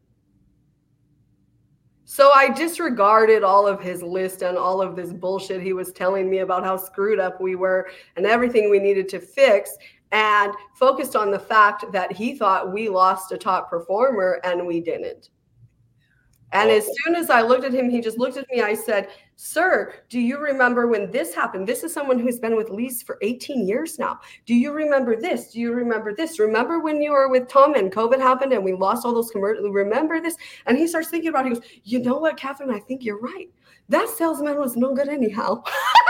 So I disregarded all of his list and all of this bullshit he was telling me about how screwed up we were and everything we needed to fix, and focused on the fact that he thought we lost a top performer and we didn't. And as soon as I looked at him, he just looked at me. I said, sir, do you remember when this happened? This is someone who's been with Lise for eighteen years now. Do you remember this? Do you remember this? Remember when you were with Tom and COVID happened and we lost all those commercials? Remember this? And he starts thinking about it. He goes, you know what, Catherine? I think you're right. That salesman was no good anyhow.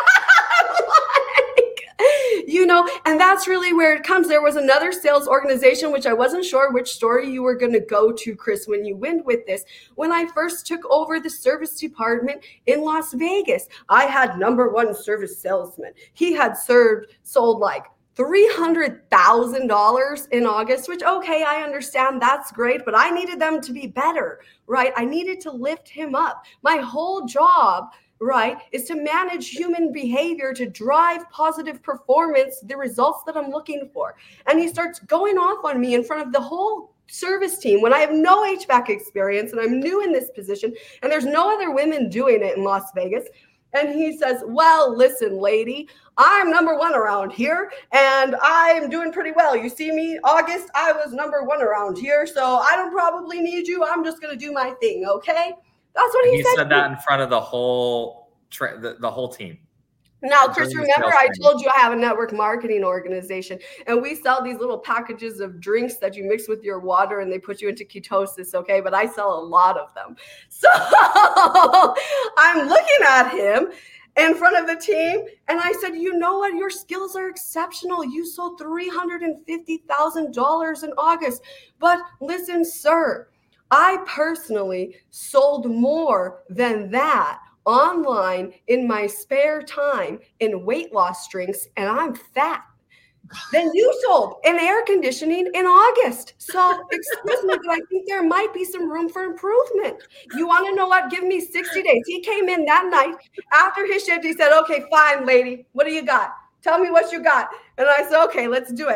You know, and that's really where it comes. There was another sales organization, which I wasn't sure which story you were going to go to, Chris, when you went with this. When I first took over the service department in Las Vegas, I had number one service salesman. He had served, sold like three hundred thousand dollars in August, which, okay, I understand that's great, but I needed them to be better, right? I needed to lift him up. My whole job, right, is to manage human behavior to drive positive performance, the results that I'm looking for. And he starts going off on me in front of the whole service team when I have no H V A C experience and I'm new in this position and there's no other women doing it in Las Vegas. And he says, well, listen, lady, I'm number one around here and I'm doing pretty well. You see me, August, I was number one around here. So I don't probably need you. I'm just going to do my thing. Okay. That's what he, he said. He said that in front of the whole tra- the, the whole team. Now, Chris, remember I told you I have a network marketing organization and we sell these little packages of drinks that you mix with your water and they put you into ketosis, okay? But I sell a lot of them. So I'm looking at him in front of the team and I said, you know what? Your skills are exceptional. You sold three hundred fifty thousand dollars in August. But listen, sir, I personally sold more than that online in my spare time in weight loss drinks, and I'm fat. Then you sold in air conditioning in August. So excuse me, but I think there might be some room for improvement. You want to know what? Give me sixty days. He came in that night after his shift. He said, okay, fine, lady. What do you got? Tell me what you got. And I said, okay, let's do it.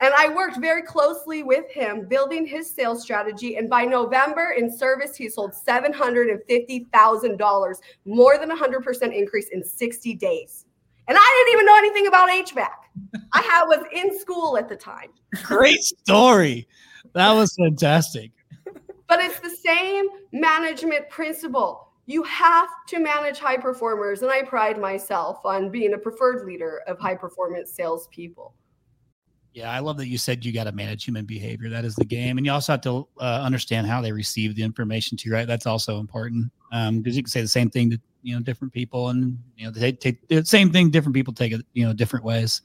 And I worked very closely with him, building his sales strategy. And by November in service, he sold seven hundred fifty thousand dollars, more than a one hundred percent increase in sixty days. And I didn't even know anything about H V A C. I had, was in school at the time. Great story. That was fantastic. But it's the same management principle. You have to manage high performers. And I pride myself on being a preferred leader of high performance salespeople. Yeah, I love that you said you got to manage human behavior. That is the game. And you also have to uh, understand how they receive the information to you, right? That's also important because um, you can say the same thing to, you know, different people, and, you know, they take the same thing. Different people take it, you know, different ways.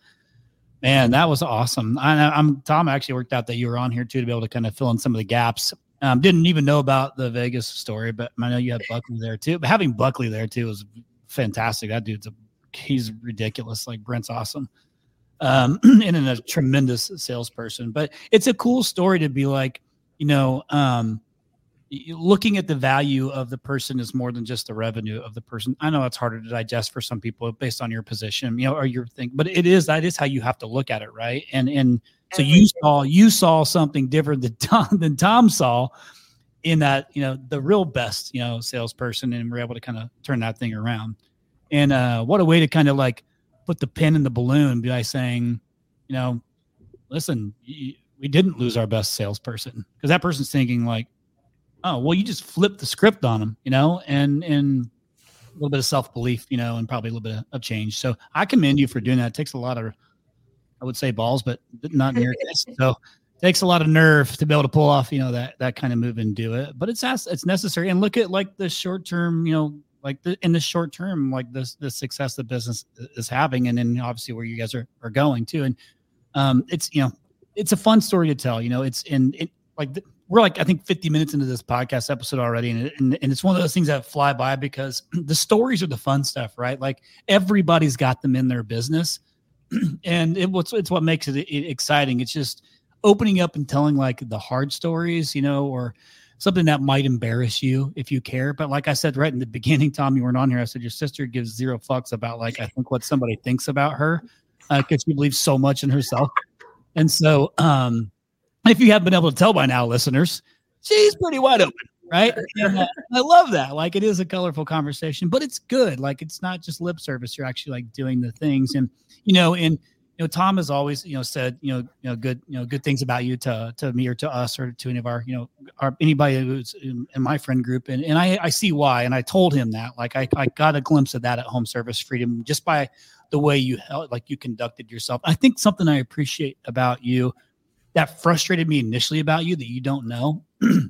Man, that was awesome. I, I'm Tom actually worked out that you were on here too, to be able to kind of fill in some of the gaps. Um, didn't even know about the Vegas story, but I know you had Buckley there too. But having Buckley there too was fantastic. That dude's a, he's ridiculous. Like, Brent's awesome. Um, and a tremendous salesperson, but it's a cool story to be like, you know, um, looking at the value of the person is more than just the revenue of the person. I know it's harder to digest for some people based on your position, you know, or your thing, but it is, that is how you have to look at it. Right. And, and so you saw, you saw something different than Tom, than Tom saw in that, you know, the real best, you know, salesperson, and we're able to kind of turn that thing around. And, uh, what a way to kind of like put the pin in the balloon by saying, you know, listen, we didn't lose our best salesperson, because that person's thinking like, oh, well, you just flipped the script on them, you know, and, and a little bit of self-belief, you know, and probably a little bit of, of change. So I commend you for doing that. It takes a lot of, I would say balls, but not near this. So it takes a lot of nerve to be able to pull off, you know, that, that kind of move and do it, but it's, it's necessary. And look at like the short-term, you know, like the, in the short term, like this, the success the business is having, and then obviously where you guys are, are going to. And um, it's, you know, it's a fun story to tell, you know, it's in it, like the, we're like, I think fifty minutes into this podcast episode already. And, it, and, and it's one of those things that fly by, because the stories are the fun stuff, right? Like, everybody's got them in their business, and it, it's, it's what makes it, it exciting. It's just opening up and telling like the hard stories, you know, or something that might embarrass you if you care. But like I said, right in the beginning, Tom, you weren't on here. I said, your sister gives zero fucks about like, I think what somebody thinks about her, uh, cause she believes so much in herself. And so, um, if you haven't been able to tell by now, listeners, she's pretty wide open, right? And, uh, I love that. Like, it is a colorful conversation, but it's good. Like, it's not just lip service. You're actually like doing the things. And, you know, and, you know, Tom has always, you know, said, you know, you know, good, you know, good things about you to, to me or to us or to any of our, you know, our, anybody who's in, in my friend group. And, and I, I see why. And I told him that, like, I, I got a glimpse of that at Home Service Freedom just by the way you held, like you conducted yourself. I think something I appreciate about you that frustrated me initially about you that you don't know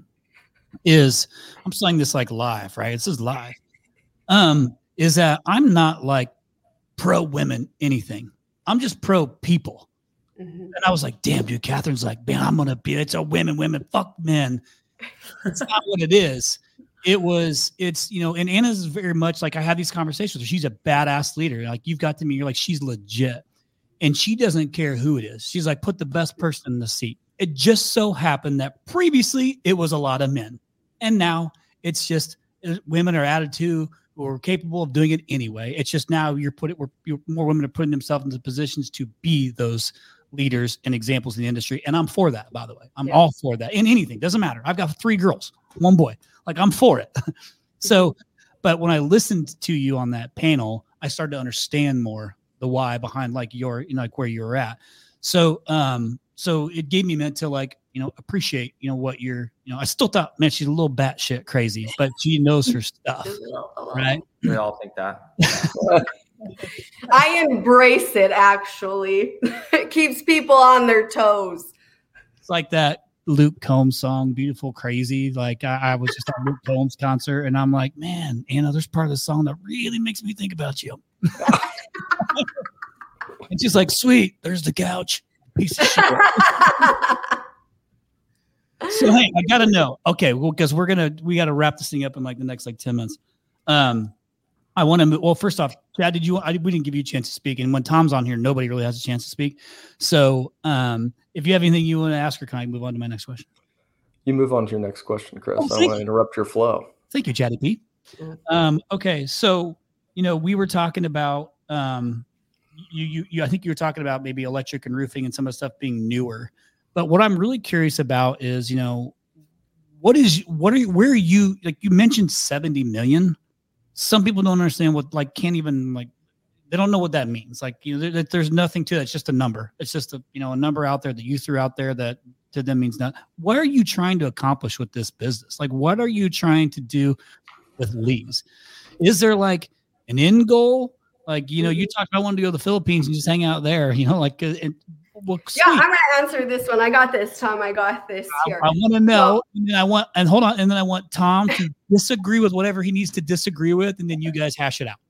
is, I'm saying this like live, right? This is live. Um, is that I'm not like pro women anything. I'm just pro people. Mm-hmm. And I was like, damn, dude, Catherine's like, man, I'm going to be, it's a women, women, fuck men. It's not what it is. It was, it's, you know, and Anna's very much like, I have these conversations with her. She's a badass leader. Like, you've got to me, you're like, she's legit. And she doesn't care who it is. She's like, put the best person in the seat. It just so happened that previously it was a lot of men. And now it's just women are added to who are capable of doing it anyway. It's just now you're putting, we're, you're, more women are putting themselves into positions to be those leaders and examples in the industry. And I'm for that, by the way. I'm yeah. all for that in anything. Doesn't matter. I've got three girls, one boy. Like, I'm for it. So, but when I listened to you on that panel, I started to understand more the why behind like your, you know, like where you're at. So, um, so it gave me meant to like, you know, appreciate, you know, what you're, you know, I still thought, man, she's a little batshit crazy, but she knows her stuff, right? We all think that. I embrace it, actually. It keeps people on their toes. It's like that Luke Combs song, Beautiful Crazy. Like, I, I was just at Luke Combs concert, and I'm like, man, Anna, there's part of the song that really makes me think about you. And she's like, sweet, there's the couch. Piece of shit. So, hey, I gotta know. Okay, well, because we're gonna we gotta wrap this thing up in like the next like ten minutes. Um, I want to. Well, first off, Chad, did you? I, we didn't give you a chance to speak, and when Tom's on here, nobody really has a chance to speak. So, um, if you have anything you want to ask, or can I move on to my next question? You move on to your next question, Chris. Oh, I don't want to interrupt your flow. Thank you, Chatty P. Um, okay, so you know we were talking about um, you, you, you, I think you were talking about maybe electric and roofing and some of the stuff being newer. But what I'm really curious about is, you know, what is, what are you, where are you, like you mentioned seventy million. Some people don't understand what, like, can't even, like, they don't know what that means. Like, you know, there, there's nothing to it. It's just a number. It's just a, you know, a number out there that you threw out there that to them means nothing. What are you trying to accomplish with this business? Like, what are you trying to do with Lee's? Is there like an end goal? Like, you know, you talked about wanting to go to the Philippines and just hang out there, you know, like, uh, it, well, yeah, I'm going to answer this one. I got this, Tom. I got this here. I, I want to know, and then I want, and hold on, and then I want Tom to disagree with whatever he needs to disagree with, and then you guys hash it out.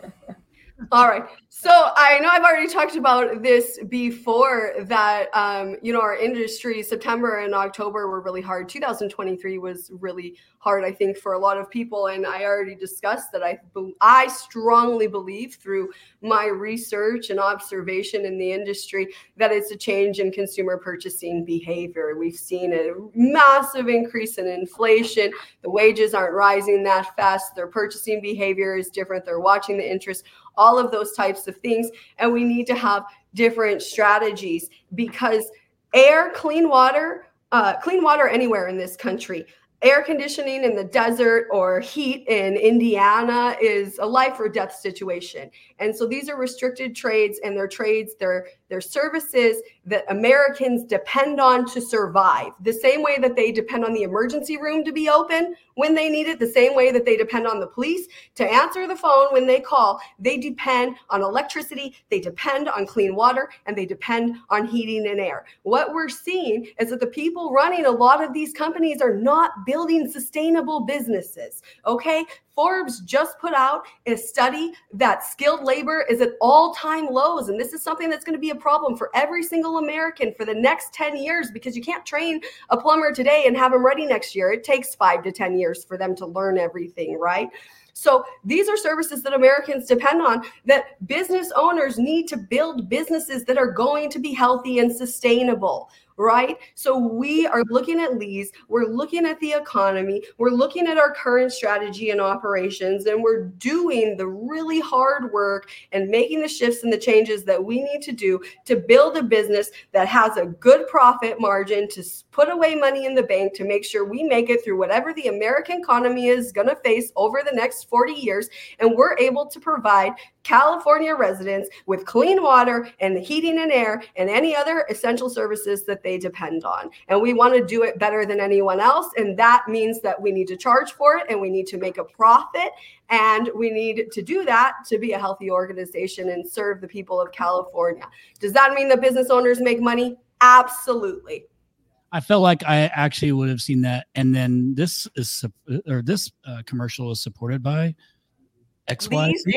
All right. So I know I've already talked about this before that, um, you know, our industry, September and October were really hard. two thousand twenty-three was really hard, I think, for a lot of people. And I already discussed that I, I strongly believe through my research and observation in the industry that it's a change in consumer purchasing behavior. We've seen a massive increase in inflation. The wages aren't rising that fast. Their purchasing behavior is different. They're watching the interest, all of those types of things. And we need to have different strategies because air, clean water, uh, clean water anywhere in this country, air conditioning in the desert or heat in Indiana is a life or death situation. And so these are restricted trades, and they're trades, they're, they're services that Americans depend on to survive. The same way that they depend on the emergency room to be open when they need it, the same way that they depend on the police to answer the phone when they call. They depend on electricity, they depend on clean water, and they depend on heating and air. What we're seeing is that the people running a lot of these companies are not building sustainable businesses, okay? Forbes just put out a study that skilled labor is at all-time lows, and this is something that's going to be a problem for every single American for the next ten years, because you can't train a plumber today and have them ready next year. It takes five to ten years for them to learn everything, right? So these are services that Americans depend on, that business owners need to build businesses that are going to be healthy and sustainable, right? So we are looking at Lee's, we're looking at the economy, we're looking at our current strategy and operations, and we're doing the really hard work and making the shifts and the changes that we need to do to build a business that has a good profit margin, to put away money in the bank, to make sure we make it through whatever the American economy is going to face over the next forty years. And we're able to provide California residents with clean water and heating and air and any other essential services that they depend on. And we want to do it better than anyone else. And that means that we need to charge for it, and we need to make a profit. And we need to do that to be a healthy organization and serve the people of California. Does that mean that business owners make money? Absolutely. I felt like I actually would have seen that. And then this is, or this uh, commercial is supported by X Y Z.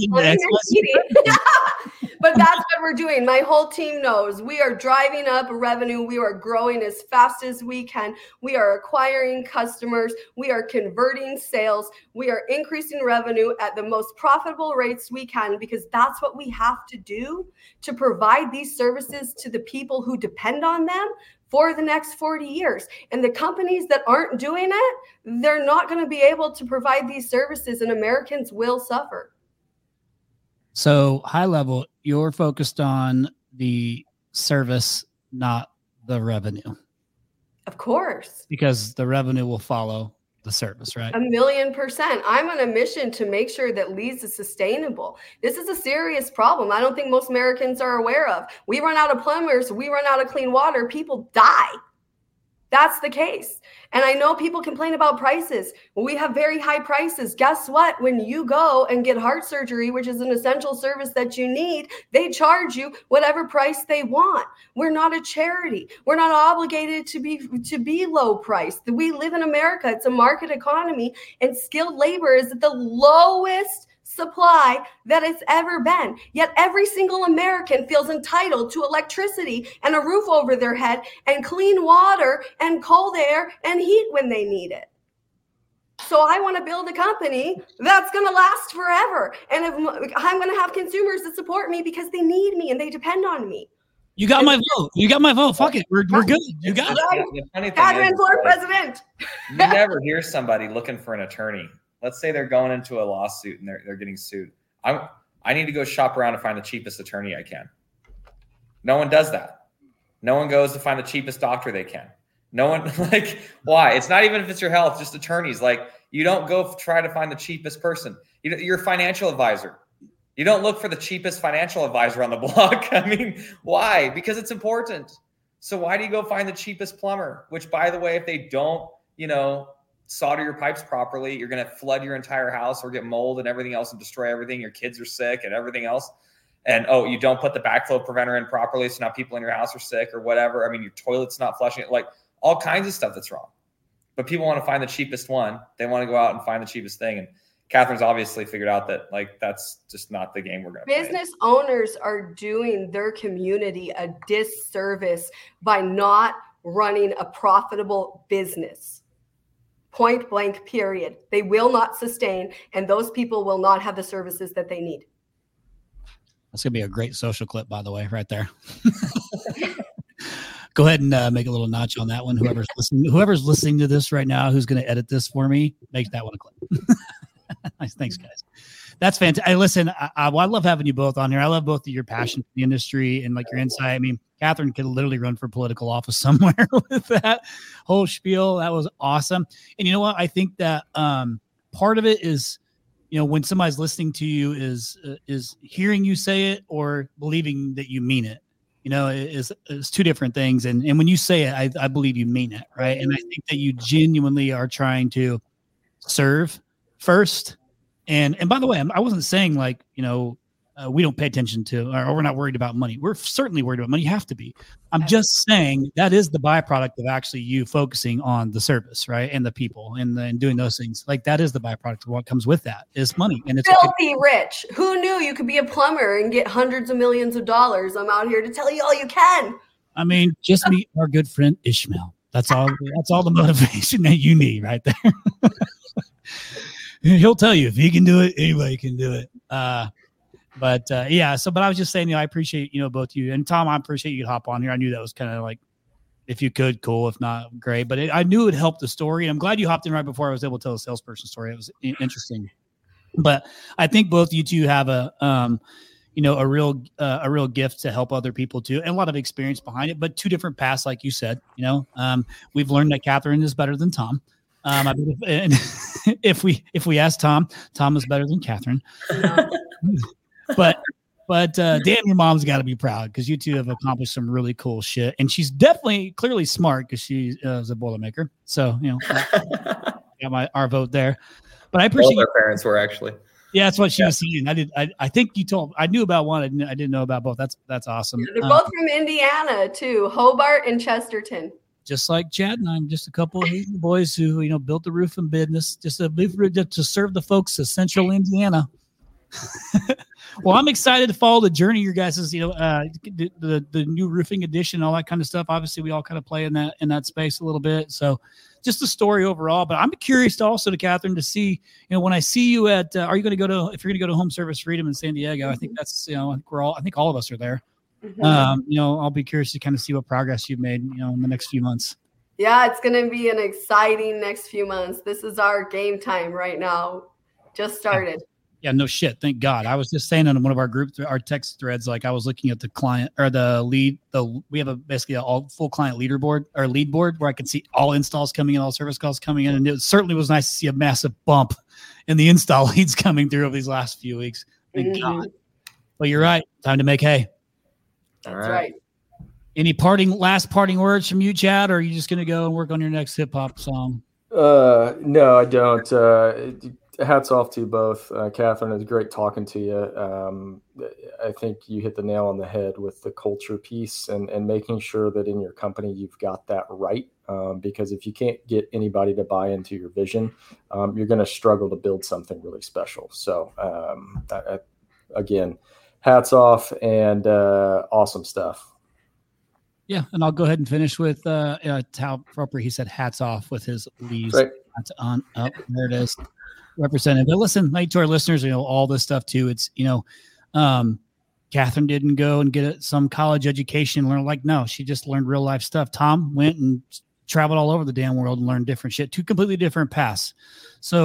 But that's what we're doing. My whole team knows we are driving up revenue. We are growing as fast as we can. We are acquiring customers. We are converting sales. We are increasing revenue at the most profitable rates we can, because that's what we have to do to provide these services to the people who depend on them for the next forty years. And the companies that aren't doing it, they're not going to be able to provide these services, and Americans will suffer. So high level, you're focused on the service, not the revenue. Of course. Because the revenue will follow the service, right? A million percent. I'm on a mission to make sure that Lee's is sustainable. This is a serious problem I don't think most Americans are aware of. We run out of plumbers, we run out of clean water, people die. That's the case. And I know people complain about prices. Well, we have very high prices. Guess what? When you go and get heart surgery, which is an essential service that you need, they charge you whatever price they want. We're not a charity. We're not obligated to be to be low priced. We live in America. It's a market economy, and skilled labor is at the lowest supply that it's ever been. Yet every single American feels entitled to electricity and a roof over their head and clean water and cold air and heat when they need it. So I want to build a company that's going to last forever. And if I'm going to have consumers that support me because they need me and they depend on me. You got my vote. You got my vote. Fuck it. We're, we're good. You got it. The funny thing Catherine is, for like, president. You never hear somebody looking for an attorney. Let's say they're going into a lawsuit and they're, they're getting sued. I'm I need to go shop around to find the cheapest attorney I can. No one does that. No one goes to find the cheapest doctor they can. No one, like, why? It's not even if it's your health, just attorneys. Like, you don't go try to find the cheapest person. You, you're a financial advisor. You don't look for the cheapest financial advisor on the block. I mean, why? Because it's important. So why do you go find the cheapest plumber? Which, by the way, if they don't, you know, solder your pipes properly, you're going to flood your entire house or get mold and everything else and destroy everything. Your kids are sick and everything else. And, oh, you don't put the backflow preventer in properly, so now people in your house are sick or whatever. I mean, your toilet's not flushing it. Like, all kinds of stuff that's wrong. But people want to find the cheapest one. They want to go out and find the cheapest thing. And Catherine's obviously figured out that, like, that's just not the game we're going to play. Business owners are doing their community a disservice by not running a profitable business. Point blank, period. They will not sustain, and those people will not have the services that they need. That's going to be a great social clip, by the way, right there. Go ahead and uh, make a little notch on that one. Whoever's listening, whoever's listening to this right now, who's going to edit this for me, make that one a clip. Nice. Thanks, guys. That's fantastic. I listen, I, I, well, I love having you both on here. I love both of your passion for the industry and like your insight. I mean, Catherine could literally run for political office somewhere with that whole spiel. That was awesome. And you know what? I think that um, part of it is, you know, when somebody's listening to you is, uh, is hearing you say it or believing that you mean it. You know, it's, it's two different things. And, and when you say it, I, I believe you mean it. Right. And I think that you genuinely are trying to serve first. And, and by the way, I wasn't saying like, you know, uh, we don't pay attention to, or we're not worried about money. We're certainly worried about money. You have to be. I'm just saying that is the byproduct of actually you focusing on the service, right? And the people and, the, and doing those things. Like that is the byproduct of what comes with that is money. And it's filthy rich. Who knew you could be a plumber and get hundreds of millions of dollars? I'm out here to tell you all you can. I mean, just meet our good friend Ishmael. That's all. That's all the motivation that you need right there. He'll tell you if he can do it, anybody can do it. Uh, But uh, yeah, so but I was just saying, you know, I appreciate, you know, both you and Tom. I appreciate you to hop on here. I knew that was kind of like, if you could, cool. If not, great. But it, I knew it helped the story. I'm glad you hopped in right before I was able to tell a salesperson story. It was interesting. But I think both you two have a, um, you know, a real, uh, a real gift to help other people too, and a lot of experience behind it. But two different paths, like you said. You know, um, we've learned that Catherine is better than Tom. Um, I mean, if, if we if we ask Tom, Tom is better than Catherine. But, but uh, damn, your mom's got to be proud because you two have accomplished some really cool shit. And she's definitely clearly smart because she uh, is a Boilermaker. So, you know, got my our vote there. But I appreciate both our parents were actually. Yeah, that's what she yeah. was saying. I did. I, I think you told. I knew about one. I didn't, I didn't know about both. That's that's awesome. Yeah, they're um, both from Indiana too, Hobart and Chesterton. Just like Chad and I'm, just a couple of boys who you know built the roofing business just to, to serve the folks of Central Indiana. Well, I'm excited to follow the journey. Your guys' you know, uh, the, the the new roofing edition, all that kind of stuff. Obviously, we all kind of play in that in that space a little bit. So, just the story overall. But I'm curious to also to Catherine to see, you know, when I see you at, uh, are you going to go to if you're going to go to Home Service Freedom in San Diego? Mm-hmm. I think that's you know, I think we're all I think all of us are there. Mm-hmm. Um, you know, I'll be curious to kind of see what progress you've made, you know, in the next few months. Yeah, it's going to be an exciting next few months. This is our game time right now. Just started. Yeah. Yeah, no shit. Thank God. I was just saying on one of our group, our text threads, like I was looking at the client or the lead. The we have a basically a all full client leaderboard or lead board where I could see all installs coming in, all service calls coming in, and it certainly was nice to see a massive bump in the install leads coming through over these last few weeks. Thank mm-hmm. God. But you're right. Time to make hay. That's right. right. Any parting last parting words from you, Chad, or are you just gonna go and work on your next hip hop song? Uh, no, I don't. Uh, it, Hats off to you both. Uh, Catherine, it's great talking to you. Um, I think you hit the nail on the head with the culture piece and, and making sure that in your company you've got that right. Um, because if you can't get anybody to buy into your vision, um, you're going to struggle to build something really special. So um, I, I, again, hats off and uh, awesome stuff. Yeah, and I'll go ahead and finish with uh, uh, how Roper, he said hats off with his leaves. Right. Hats on up. There it is. Represented. But listen, like to our listeners, you know, all this stuff too. It's, you know, um, Catherine didn't go and get a, some college education, learn like, no, she just learned real life stuff. Tom went and traveled all over the damn world and learned different shit, two completely different paths. So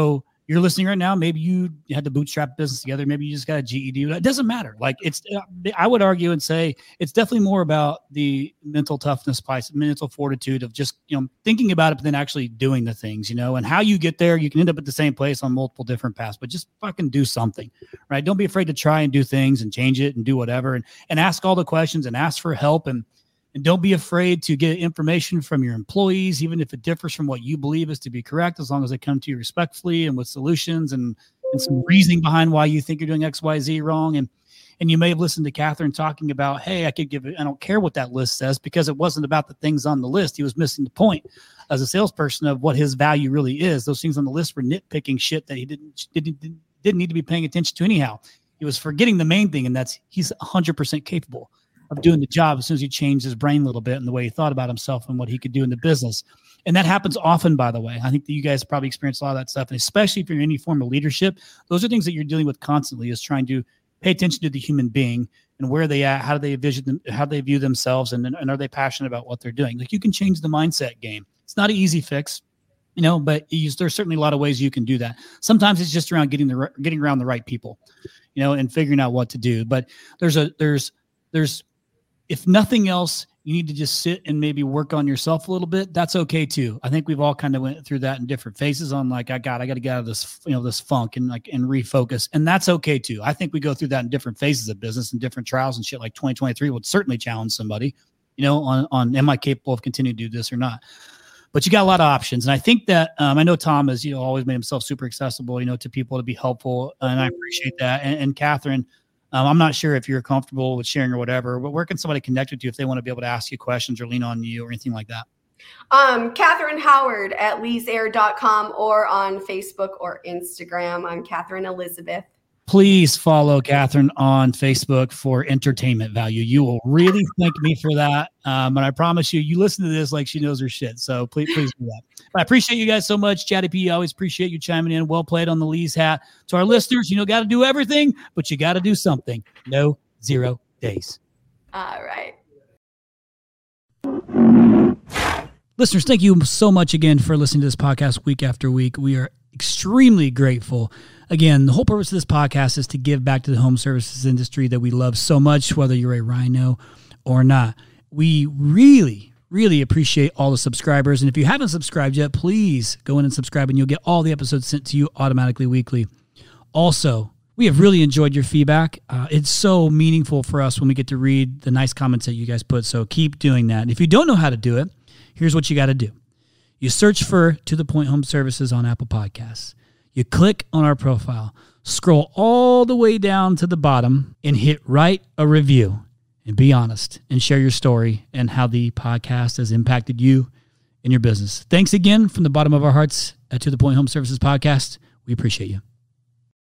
you're listening right now. Maybe you had to bootstrap business together. Maybe you just got a G E D. It doesn't matter. Like it's, I would argue and say it's definitely more about the mental toughness, mental fortitude of just, you know, thinking about it, but then actually doing the things, you know, and how you get there. You can end up at the same place on multiple different paths, but just fucking do something, right? Don't be afraid to try and do things and change it and do whatever, and, and ask all the questions and ask for help. And, And don't be afraid to get information from your employees, even if it differs from what you believe is to be correct, as long as they come to you respectfully and with solutions and, and some reasoning behind why you think you're doing X, Y, Z wrong. And and you may have listened to Catherine talking about, hey, I could give it, I don't care what that list says, because it wasn't about the things on the list. He was missing the point as a salesperson of what his value really is. Those things on the list were nitpicking shit that he didn't didn't didn't need to be paying attention to anyhow. He was forgetting the main thing, and that's he's one hundred percent capable of doing the job as soon as he changed his brain a little bit and the way he thought about himself and what he could do in the business. And that happens often, by the way. I think that you guys probably experience a lot of that stuff. And especially if you're in any form of leadership, those are things that you're dealing with constantly, is trying to pay attention to the human being and where they at, how do they envision them, how do they view themselves, and, and are they passionate about what they're doing? Like, you can change the mindset game. It's not an easy fix, you know, but you, there's certainly a lot of ways you can do that. Sometimes it's just around getting the, getting around the right people, you know, and figuring out what to do. But there's a, there's, there's, if nothing else, you need to just sit and maybe work on yourself a little bit. That's okay too. I think we've all kind of went through that in different phases on like, I got, I got to get out of this, you know, this funk and like, and refocus. And that's okay too. I think we go through that in different phases of business and different trials and shit. Like twenty twenty-three would certainly challenge somebody, you know, on, on, am I capable of continuing to do this or not? But you got a lot of options. And I think that, um, I know Tom has, you know, always made himself super accessible, you know, to people to be helpful. And I appreciate that. And, and Catherine, Um, I'm not sure if you're comfortable with sharing or whatever, but where can somebody connect with you if they want to be able to ask you questions or lean on you or anything like that? Um, Catherine Howard at lees air dot com or on Facebook or Instagram. I'm Catherine Elizabeth. Please follow Catherine on Facebook for entertainment value. You will really thank me for that. Um, and I promise you, you listen to this like she knows her shit. So please, please do that. But I appreciate you guys so much. Chatty P, I always appreciate you chiming in. Well played on the Lee's hat. To our listeners, you know, got to do everything, but you got to do something. No zero days. All right. Listeners, thank you so much again for listening to this podcast week after week. We are extremely grateful. Again, the whole purpose of this podcast is to give back to the home services industry that we love so much, whether you're a Rhino or not. We really, really appreciate all the subscribers. And if you haven't subscribed yet, please go in and subscribe, and you'll get all the episodes sent to you automatically weekly. Also, we have really enjoyed your feedback. Uh, it's so meaningful for us when we get to read the nice comments that you guys put. So keep doing that. And if you don't know how to do it, here's what you got to do. You search for To The Point Home Services on Apple Podcasts. You click on our profile, scroll all the way down to the bottom, and hit write a review. And be honest and share your story and how the podcast has impacted you and your business. Thanks again from the bottom of our hearts at To The Point Home Services Podcast. We appreciate you.